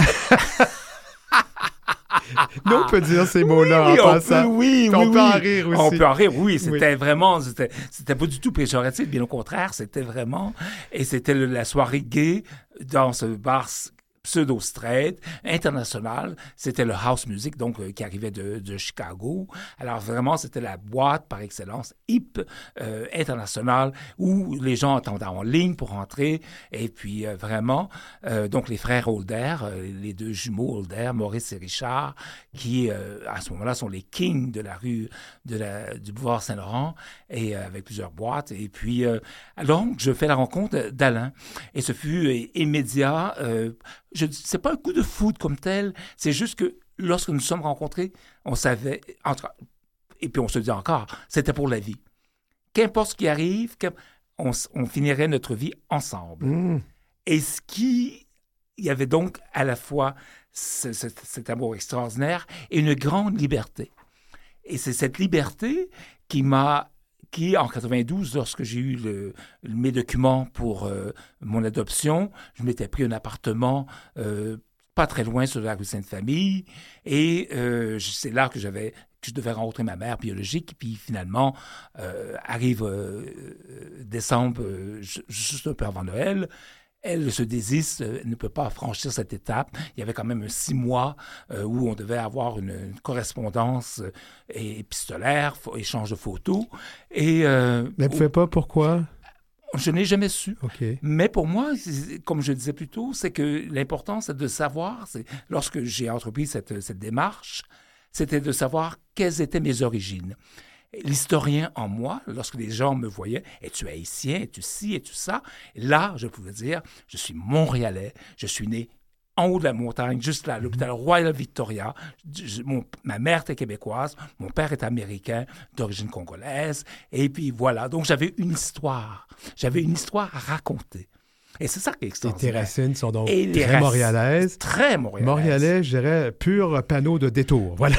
Nous, on peut dire ces mots-là en passant. On peut en rire aussi. On peut en rire, oui. C'était vraiment... C'était pas du tout péjoratif, bien au contraire. C'était vraiment... Et c'était la soirée gay dans ce bar pseudo-straight, international. C'était le house music, donc, qui arrivait de Chicago. Alors, vraiment, c'était la boîte par excellence, hip, internationale, où les gens attendaient en ligne pour rentrer. Et puis, vraiment, donc, les frères Holder, les deux jumeaux Holder, Maurice et Richard, qui, à ce moment-là, sont les kings de la rue du boulevard Saint-Laurent, et avec plusieurs boîtes. Et puis, donc, je fais la rencontre d'Alain. Et ce fut immédiat. C'est pas un coup de foudre comme tel, c'est juste que lorsque nous sommes rencontrés, on savait, et puis on se dit encore, c'était pour la vie. Qu'importe ce qui arrive, on finirait notre vie ensemble. Et il y avait donc à la fois cet amour extraordinaire et une grande liberté. Et c'est cette liberté qui, en 92, lorsque j'ai eu mes documents pour mon adoption, je m'étais pris un appartement pas très loin sur la rue Sainte-Famille, et c'est là que je devais rencontrer ma mère biologique, puis finalement, arrive décembre, juste un peu avant Noël. Elle se désiste, ne peut pas franchir cette étape. Il y avait quand même 6 mois où on devait avoir une correspondance épistolaire, échange de photos. Mais elle ne pouvait pas, pourquoi? Je n'ai jamais su. Okay. Mais pour moi, comme je disais plus tôt, c'est que l'important, c'est de savoir, lorsque j'ai entrepris cette démarche, c'était de savoir quelles étaient mes origines. L'historien en moi, lorsque les gens me voyaient, es-tu haïtien, es-tu ci, es-tu ça? Là, je pouvais dire, je suis montréalais, je suis né en haut de la montagne, juste là, à l'hôpital Royal Victoria. Ma mère était québécoise, mon père est américain, d'origine congolaise, et puis voilà. Donc, j'avais une histoire à raconter. Et c'est ça qui est Et tes extraordinaire. racines sont donc Et les très racines, montréalaises. Très montréalaises. Montréalais, je dirais, pur panneau de détour. Voilà.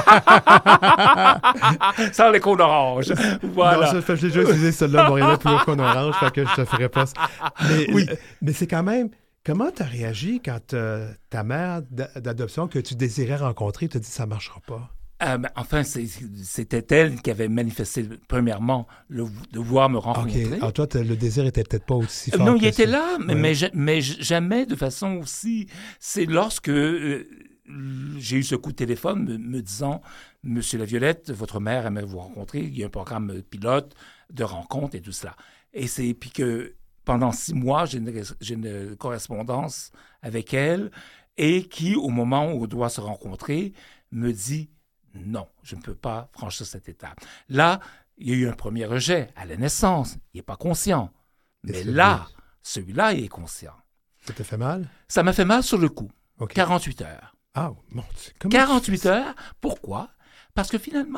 Sans les cônes oranges. Voilà. Non, j'ai déjà utilisé celle-là, Montréalais, pur cône orange, fait que je te ferai pas ça. Mais, Oui. mais c'est quand même... Comment tu as réagi quand ta mère d'adoption que tu désirais rencontrer te dit « ça marchera pas ». Enfin, c'était elle qui avait manifesté, premièrement, de vouloir me rencontrer. OK. Alors toi, le désir était peut-être pas aussi fort Non, que il était ça. là, Ouais. mais jamais de façon aussi... C'est lorsque j'ai eu ce coup de téléphone me disant « Monsieur Laviolette, votre mère aimerait vous rencontrer. Il y a un programme pilote de rencontre et tout cela. » Et c'est puis que pendant 6 mois, j'ai une correspondance avec elle et qui, au moment où on doit se rencontrer, me dit non, je ne peux pas franchir cette étape. Là, il y a eu un premier rejet à la naissance. Il n'est pas conscient. Mais là, celui-là, il est conscient. Ça t'a fait mal? Ça m'a fait mal sur le coup. OK. 48 heures. Ah, mon Dieu. Comment 48 heures. Pourquoi? Parce que finalement,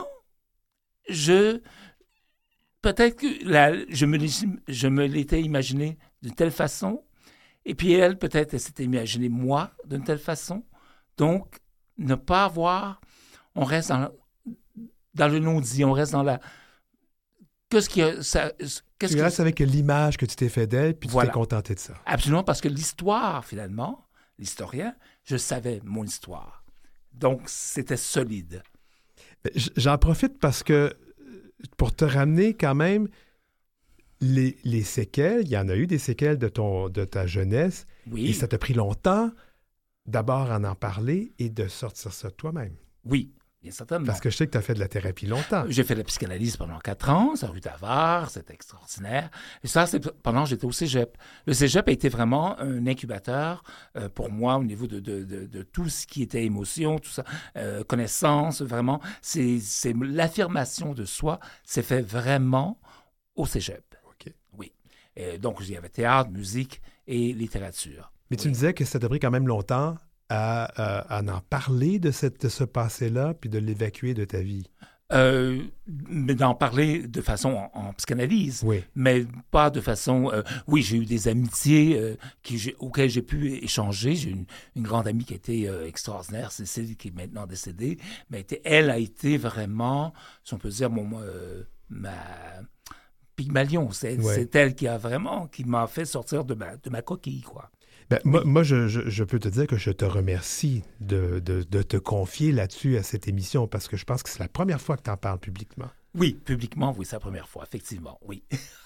peut-être que je me l'étais imaginé d'une telle façon, et puis elle, peut-être, elle s'était imaginé moi d'une telle façon. Donc, ne pas avoir... On reste dans le non-dit, on reste dans la... Tu restes avec l'image que tu t'es fait d'elle, puis tu t'es contenté de ça. Absolument, parce que l'histoire, finalement, l'historien, je savais mon histoire. Donc, c'était solide. J'en profite parce que, pour te ramener quand même, les séquelles, il y en a eu des séquelles de ta jeunesse, Oui. Et ça t'a pris longtemps d'abord en parler et de sortir ça toi-même. Oui, bien certainement. Parce que je sais que tu as fait de la thérapie longtemps. J'ai fait de la psychanalyse pendant 4 ans, à rue Davard, c'était extraordinaire. Et ça, c'est pendant que j'étais au cégep. Le cégep a été vraiment un incubateur pour moi au niveau de tout ce qui était émotion, tout ça, connaissance, vraiment. C'est l'affirmation de soi s'est fait vraiment au cégep. OK. Oui. Et donc, il y avait théâtre, musique et littérature. Mais tu me disais que ça t'a pris quand même longtemps à en parler de ce passé-là, puis de l'évacuer de ta vie. Mais d'en parler de façon en psychanalyse, oui. Mais pas de façon... oui, j'ai eu des amitiés auxquelles j'ai pu échanger. J'ai une grande amie qui a été extraordinaire, Cécile, qui est maintenant décédée, mais elle a été vraiment, si on peut dire, ma Pygmalion. C'est elle qui m'a fait sortir de ma coquille, quoi. Ben, oui. Moi, je peux te dire que je te remercie de te confier là-dessus à cette émission parce que je pense que c'est la première fois que tu en parles publiquement. Oui, publiquement, oui, c'est la première fois, effectivement, oui.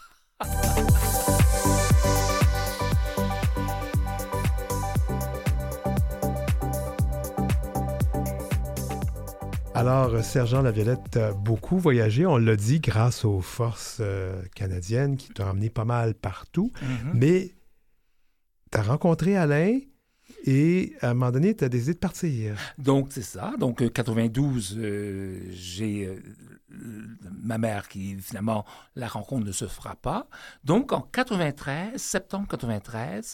Alors, Sergent Laviolette, tu as beaucoup voyagé, on l'a dit, grâce aux forces canadiennes qui t'ont emmené pas mal partout, mais tu as rencontré Alain et à un moment donné, tu as décidé de partir. Donc, c'est ça. Donc, 92, j'ai ma mère qui, finalement, la rencontre ne se fera pas. Donc, en 93, septembre 93,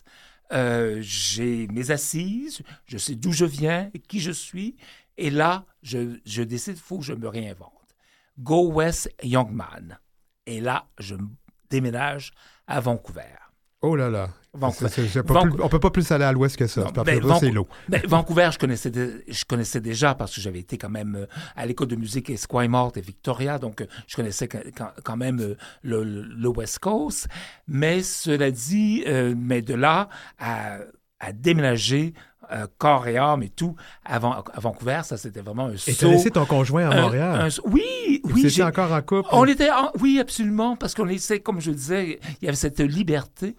j'ai mes assises, je sais d'où je viens, qui je suis, et là, je décide qu'il faut que je me réinvente. Go West Young Man. Et là, je déménage à Vancouver. Oh là là! On ne peut pas plus aller à l'ouest que ça. Non, c'est l'eau. Vancouver, je connaissais déjà parce que j'avais été quand même à l'école de musique Esquimalt et Victoria, donc je connaissais quand même le West Coast. Mais cela dit, mais de là à déménager corps et âme et tout à Vancouver, ça c'était vraiment un saut. Et tu as laissé ton conjoint à Montréal. Oui. Vous étiez encore en couple. Oui, absolument, parce qu'on essaie, comme je le disais, il y avait cette liberté.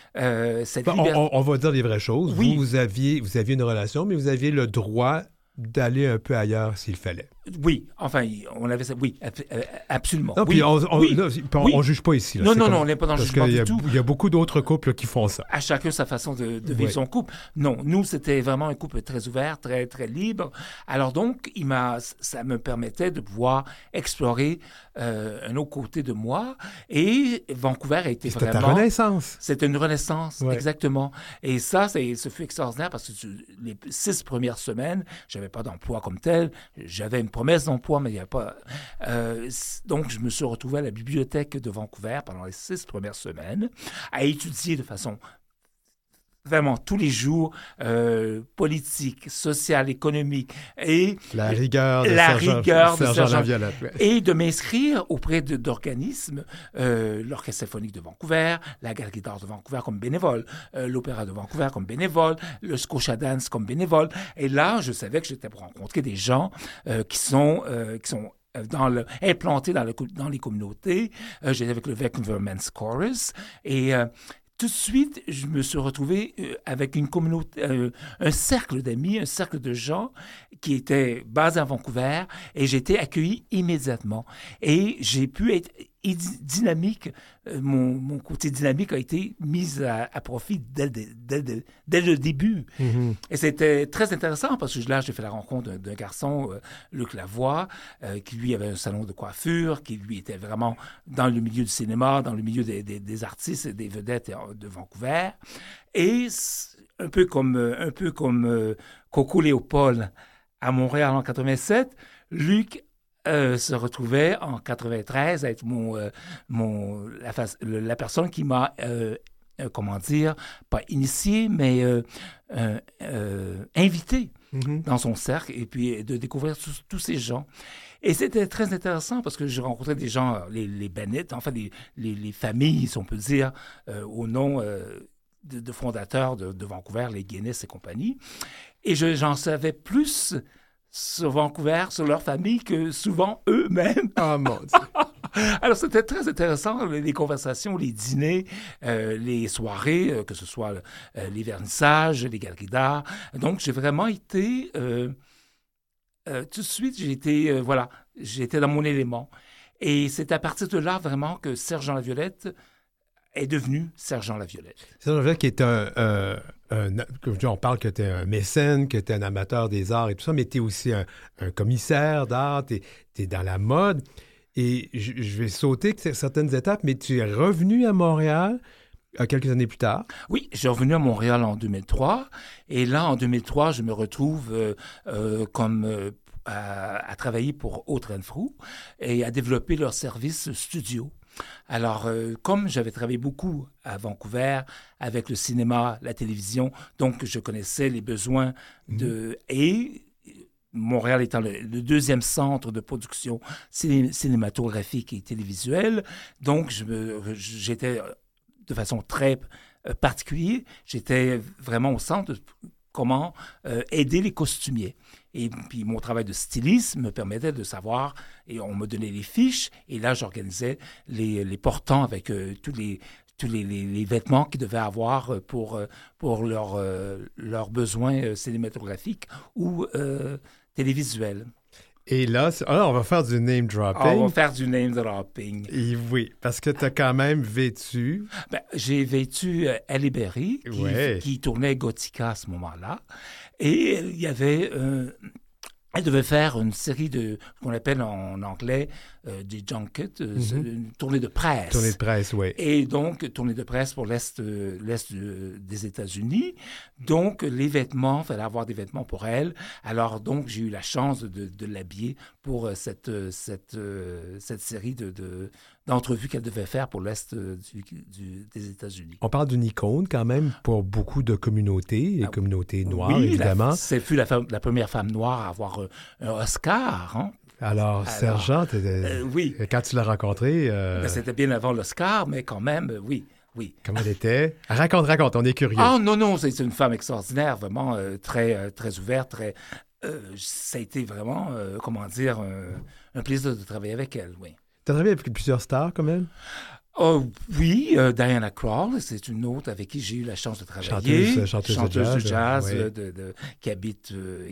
On va dire les vraies choses. Oui. Vous aviez une relation, mais vous aviez le droit d'aller un peu ailleurs s'il fallait. Oui, enfin, on avait ça. Oui, absolument. Non, puis on juge pas ici. Là. Non, on n'est pas dans le jugement du tout. Il y a beaucoup d'autres couples qui font ça. À chacun sa façon de vivre son couple. Non, nous, c'était vraiment un couple très ouvert, très, très libre. Alors donc, ça me permettait de pouvoir explorer un autre côté de moi. Et Vancouver a été vraiment... C'était ta renaissance. C'était une renaissance, exactement. Et ça, ce fut extraordinaire parce que les 6 premières semaines, j'avais pas d'emploi comme tel. J'avais une promesse d'emploi, mais il n'y avait pas... donc, je me suis retrouvé à la bibliothèque de Vancouver pendant les 6 premières semaines à étudier de façon vraiment tous les jours, politique, social, économique, et la rigueur de Sergent Laviolette. Ouais. Et de m'inscrire auprès d'organismes, l'Orchestre symphonique de Vancouver, la Galerie d'art de Vancouver comme bénévole, l'Opéra de Vancouver comme bénévole, le Scotia Dance comme bénévole. Et là, je savais que j'étais pour rencontrer des gens qui sont implantés dans les communautés. J'étais avec le Vancouver Men's Chorus et tout de suite, je me suis retrouvé avec une communauté, un cercle d'amis, un cercle de gens qui étaient basés à Vancouver et j'ai été accueilli immédiatement. Et j'ai pu être dynamique, mon côté dynamique a été mis à profit dès le début. Mm-hmm. Et c'était très intéressant parce que là, j'ai fait la rencontre d'un garçon, Luc Lavoie, qui lui avait un salon de coiffure, qui lui était vraiment dans le milieu du cinéma, dans le milieu des artistes et des vedettes de Vancouver. Et un peu comme Coco Léopold à Montréal en 87, Luc se retrouvait en 93 à être la personne qui m'a, pas initié, mais invité dans son cercle et puis de découvrir tous ces gens. Et c'était très intéressant parce que je rencontrais des gens, les Bennett, enfin les familles, si on peut dire, au nom de fondateurs de Vancouver, les Guinness et compagnie. Et j'en savais plus sur Vancouver, sur leur famille, que souvent eux-mêmes. Ah, mon Dieu! Alors, c'était très intéressant, les conversations, les dîners, les soirées, que ce soit les vernissages, les galeries d'art. Donc, j'ai vraiment été... tout de suite, j'étais dans mon élément. Et c'est à partir de là, vraiment, que Sergent Laviolette est devenu Sergent Laviolette. Sergent Laviolette qui est on parle que tu es un mécène, que tu es un amateur des arts et tout ça, mais tu es aussi un commissaire d'art, tu es dans la mode. Et je vais sauter certaines étapes, mais tu es revenu à Montréal quelques années plus tard. Oui, je suis revenu à Montréal en 2003. Et là, en 2003, je me retrouve à travailler pour Haute Renfrew et à développer leur service studio. Alors, comme j'avais travaillé beaucoup à Vancouver avec le cinéma, la télévision, donc je connaissais les besoins et Montréal étant le deuxième centre de production cinématographique et télévisuelle, donc j'étais de façon très particulière, j'étais vraiment au centre de comment aider les costumiers. Et puis, mon travail de styliste me permettait de savoir, et on me donnait les fiches, et là, j'organisais les portants avec tous les vêtements qu'ils devaient avoir pour leurs besoins cinématographiques ou télévisuels. Et là, on va faire du name dropping. On va faire du name dropping. Et oui, parce que tu as quand même vêtu... j'ai vêtu Halle Berry, qui tournait Gothica à ce moment-là. Et il y avait... elle devait faire une série de, qu'on appelle en anglais, des junkets, une tournée de presse. Tournée de presse, oui. Et donc, tournée de presse pour l'Est des États-Unis. Donc, les vêtements, il fallait avoir des vêtements pour elle. Alors, donc, j'ai eu la chance de l'habiller pour cette série d'entrevues qu'elle devait faire pour l'Est des États-Unis. On parle d'une icône quand même pour beaucoup de communautés, et communautés noires, évidemment. C'est fut la première femme noire à avoir un Oscar, hein? Alors, Sergent, oui. Quand tu l'as rencontrée... c'était bien avant l'Oscar, mais quand même, oui. Comment elle était? Raconte, on est curieux. Ah non, c'est une femme extraordinaire, vraiment très, très ouverte, ça a été vraiment, un plaisir de travailler avec elle, oui. Tu as travaillé avec plusieurs stars, quand même? Oui, Diana Krall, c'est une autre avec qui j'ai eu la chance de travailler. Chanteuse de jazz. Qui habite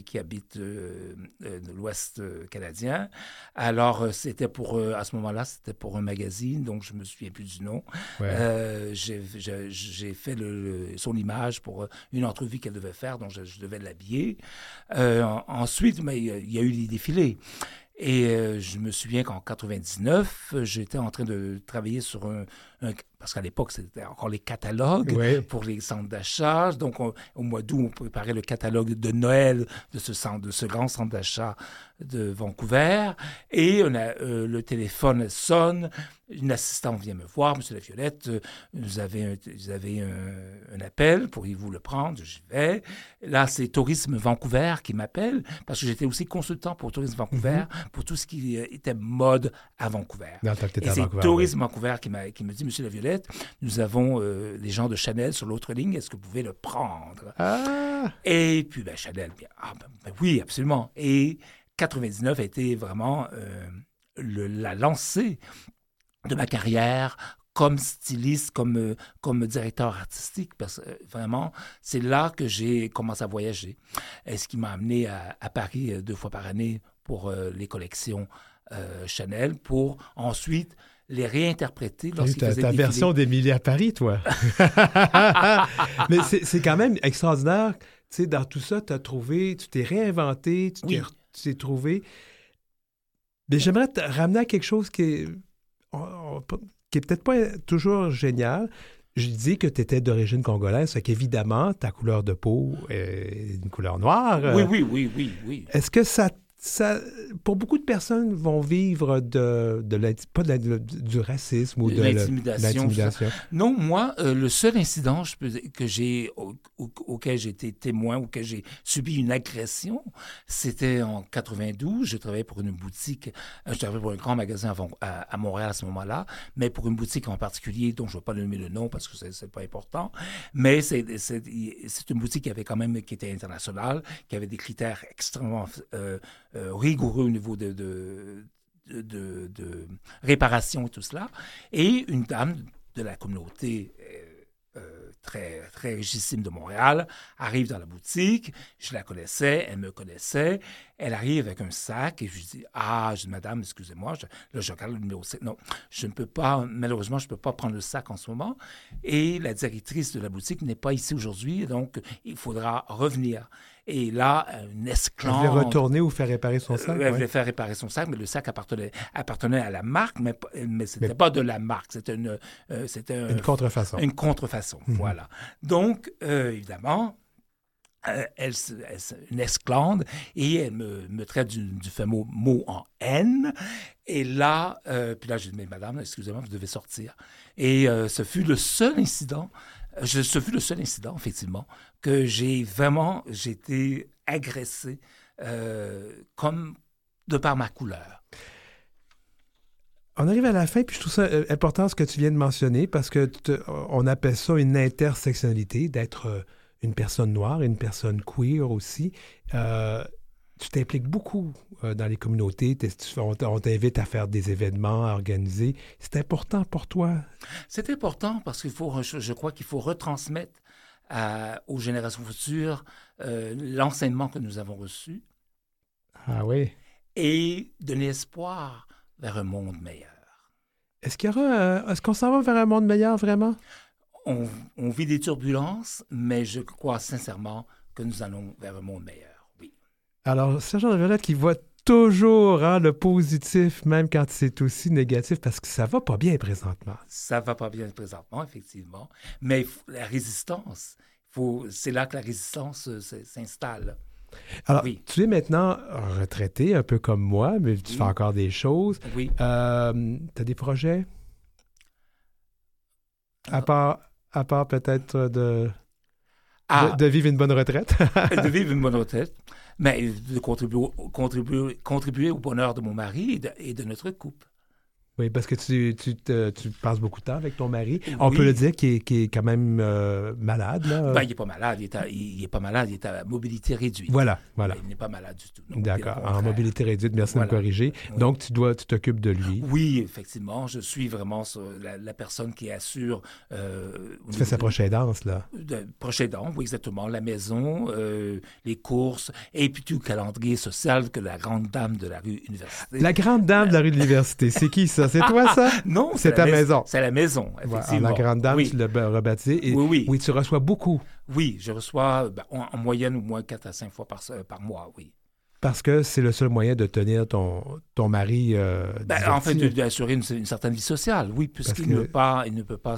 l'Ouest canadien. Alors, c'était à ce moment-là, c'était pour un magazine, donc je me souviens plus du nom. Ouais. J'ai fait son image pour une entrevue qu'elle devait faire, donc je devais l'habiller. Ensuite, il y a eu les défilés. Et je me souviens qu'en 99, j'étais en train de travailler sur parce qu'à l'époque, c'était encore les catalogues pour les centres d'achat. Donc, au mois d'août, on préparait le catalogue de Noël de ce grand centre d'achat de Vancouver. Et le téléphone sonne. Une assistante vient me voir. Monsieur Laviolette, vous avez un appel. Pourriez-vous le prendre? J'y vais. Là, c'est Tourisme Vancouver qui m'appelle parce que j'étais aussi consultant pour Tourisme Vancouver pour tout ce qui était mode à Vancouver. Et c'est Tourisme Vancouver qui me dit, Monsieur Laviolette, nous avons les gens de Chanel sur l'autre ligne. Est-ce que vous pouvez le prendre? Et puis, Chanel, oui, absolument. Et 99 a été vraiment la lancée de ma carrière comme styliste, comme directeur artistique, parce que vraiment, c'est là que j'ai commencé à voyager. Et ce qui m'a amené à Paris 2 fois par année pour les collections Chanel, pour ensuite les réinterpréter lorsqu'ils faisaient ta version d'Émilie à Paris, toi. Mais c'est quand même extraordinaire. Tu sais, dans tout ça, tu t'es réinventé, tu t'es trouvé. Mais j'aimerais te ramener à quelque chose qui est peut-être pas toujours génial. Je dis que tu étais d'origine congolaise, fait qu'évidemment, ta couleur de peau est une couleur noire. Oui. Est-ce que ça, pour beaucoup de personnes, vont vivre du racisme ou de l'intimidation? Non, moi, le seul incident auquel j'ai été témoin ou que j'ai subi une agression, c'était en 92. Je travaillais pour une boutique, je travaillais pour un grand magasin à Montréal à ce moment-là, mais pour une boutique en particulier dont je ne vais pas nommer le nom parce que c'est pas important, mais c'est une boutique qui était internationale, qui avait des critères extrêmement rigoureux au niveau de réparation et tout cela. Et une dame de la communauté très, très richissime de Montréal arrive dans la boutique. Je la connaissais, elle me connaissait. Elle arrive avec un sac et je lui dis « je dis, madame, excusez-moi. » Là, je regarde le numéro 7. Non, je ne peux pas, malheureusement, je ne peux pas prendre le sac en ce moment. Et la directrice de la boutique n'est pas ici aujourd'hui, donc il faudra revenir. Et là, une esclandre... Elle voulait retourner ou faire réparer son sac? Elle voulait faire réparer son sac, mais le sac appartenait à la marque, mais ce n'était pas de la marque. C'était une contrefaçon. Une contrefaçon, voilà. Donc, évidemment, une esclandre, et elle me traite du fameux mot en haine. Et là, puis là, j'ai dit, mais madame, excusez-moi, vous devez sortir. Et ce fut le seul incident, effectivement, que j'ai été agressé comme de par ma couleur. On arrive à la fin, puis je trouve ça important ce que tu viens de mentionner, parce que on appelle ça une intersectionnalité, d'être une personne noire et une personne queer aussi. Tu t'impliques beaucoup dans les communautés. On t'invite à faire des événements, à organiser. C'est important pour toi? C'est important parce je crois qu'il faut retransmettre aux générations futures l'enseignement que nous avons reçu. Ah oui. Et donner espoir vers un monde meilleur. Est-ce qu'on s'en va vers un monde meilleur, vraiment? On vit des turbulences, mais je crois sincèrement que nous allons vers un monde meilleur, oui. Alors, Sergent Laviolette qui voit toujours le positif, même quand c'est aussi négatif, parce que ça va pas bien présentement. Ça va pas bien présentement, effectivement. Mais la résistance, c'est là que la résistance s'installe. Alors, tu es maintenant retraité, un peu comme moi, mais tu fais encore des choses. Oui. Tu as des projets? À part peut-être de vivre une bonne retraite? De vivre une bonne retraite, mais de contribuer au bonheur de mon mari et de notre couple. Oui, parce que tu passes beaucoup de temps avec ton mari. On peut le dire qu'il est quand même malade, là. Il n'est pas malade. Il est pas malade. Il est à mobilité réduite. Voilà. Il n'est pas malade du tout. Non. D'accord. En mobilité réduite, merci de me corriger. Oui. Donc, tu t'occupes de lui. Oui, effectivement. Je suis vraiment la personne qui assure... tu fais sa proche aidance, là. Proche aidance, oui, exactement. La maison, les courses, et puis tout le calendrier social que la grande dame de la rue Université. La grande dame de la rue de l'Université, c'est qui ça? C'est toi, ça? Non, c'est ta maison. C'est la maison, effectivement. La grande dame, tu l'as rebaptisée. Oui, tu reçois beaucoup. Oui, je reçois en moyenne au moins 4 à 5 fois par mois, oui. parce que c'est le seul moyen de tenir ton mari En fait, d'assurer une certaine vie sociale, oui, puisqu'il ne peut pas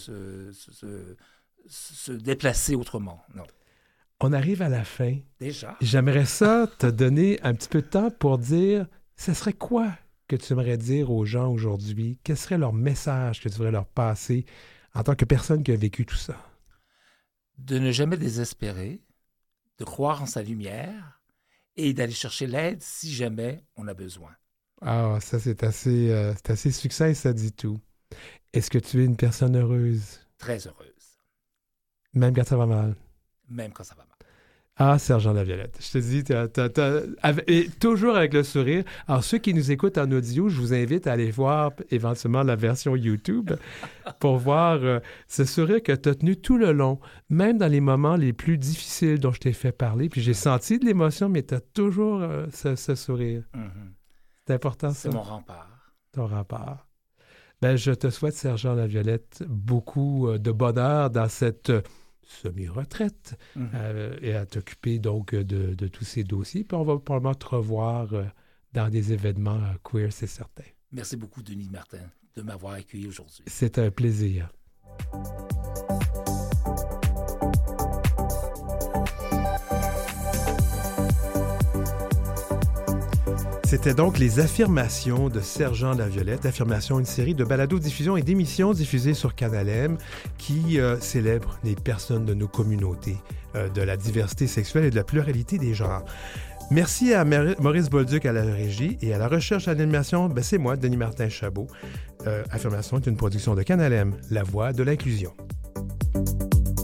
se déplacer autrement, non. On arrive à la fin. Déjà. J'aimerais ça te donner un petit peu de temps pour dire, ce serait quoi que tu aimerais dire aux gens aujourd'hui? Quel serait leur message que tu voudrais leur passer en tant que personne qui a vécu tout ça? De ne jamais désespérer, de croire en sa lumière et d'aller chercher l'aide si jamais on a besoin. Ah, ça, c'est assez succinct et ça dit tout. Est-ce que tu es une personne heureuse? Très heureuse. Même quand ça va mal? Même quand ça va mal. Ah, Sergent Laviolette, je te dis, et toujours avec le sourire. Alors, ceux qui nous écoutent en audio, je vous invite à aller voir éventuellement la version YouTube pour voir ce sourire que tu as tenu tout le long, même dans les moments les plus difficiles dont je t'ai fait parler. Puis j'ai senti de l'émotion, mais tu as toujours ce sourire. Mm-hmm. C'est important, ça. C'est mon rempart. Ton rempart. Ben, je te souhaite, Sergent Laviolette, beaucoup de bonheur dans cette semi-retraite et à t'occuper donc de tous ces dossiers. Puis on va probablement te revoir dans des événements queer, c'est certain. Merci beaucoup, Denis Martin, de m'avoir accueilli aujourd'hui. C'est un plaisir. C'était donc les affirmations de Sergent Laviolette. Affirmations, une série de balados-diffusions et d'émissions diffusées sur Canal M qui célèbrent les personnes de nos communautés, de la diversité sexuelle et de la pluralité des genres. Merci à Maurice Bolduc à la régie et à la recherche et à l'animation. C'est moi, Denis Martin Chabot. Affirmation est une production de Canal M, la voix de l'inclusion.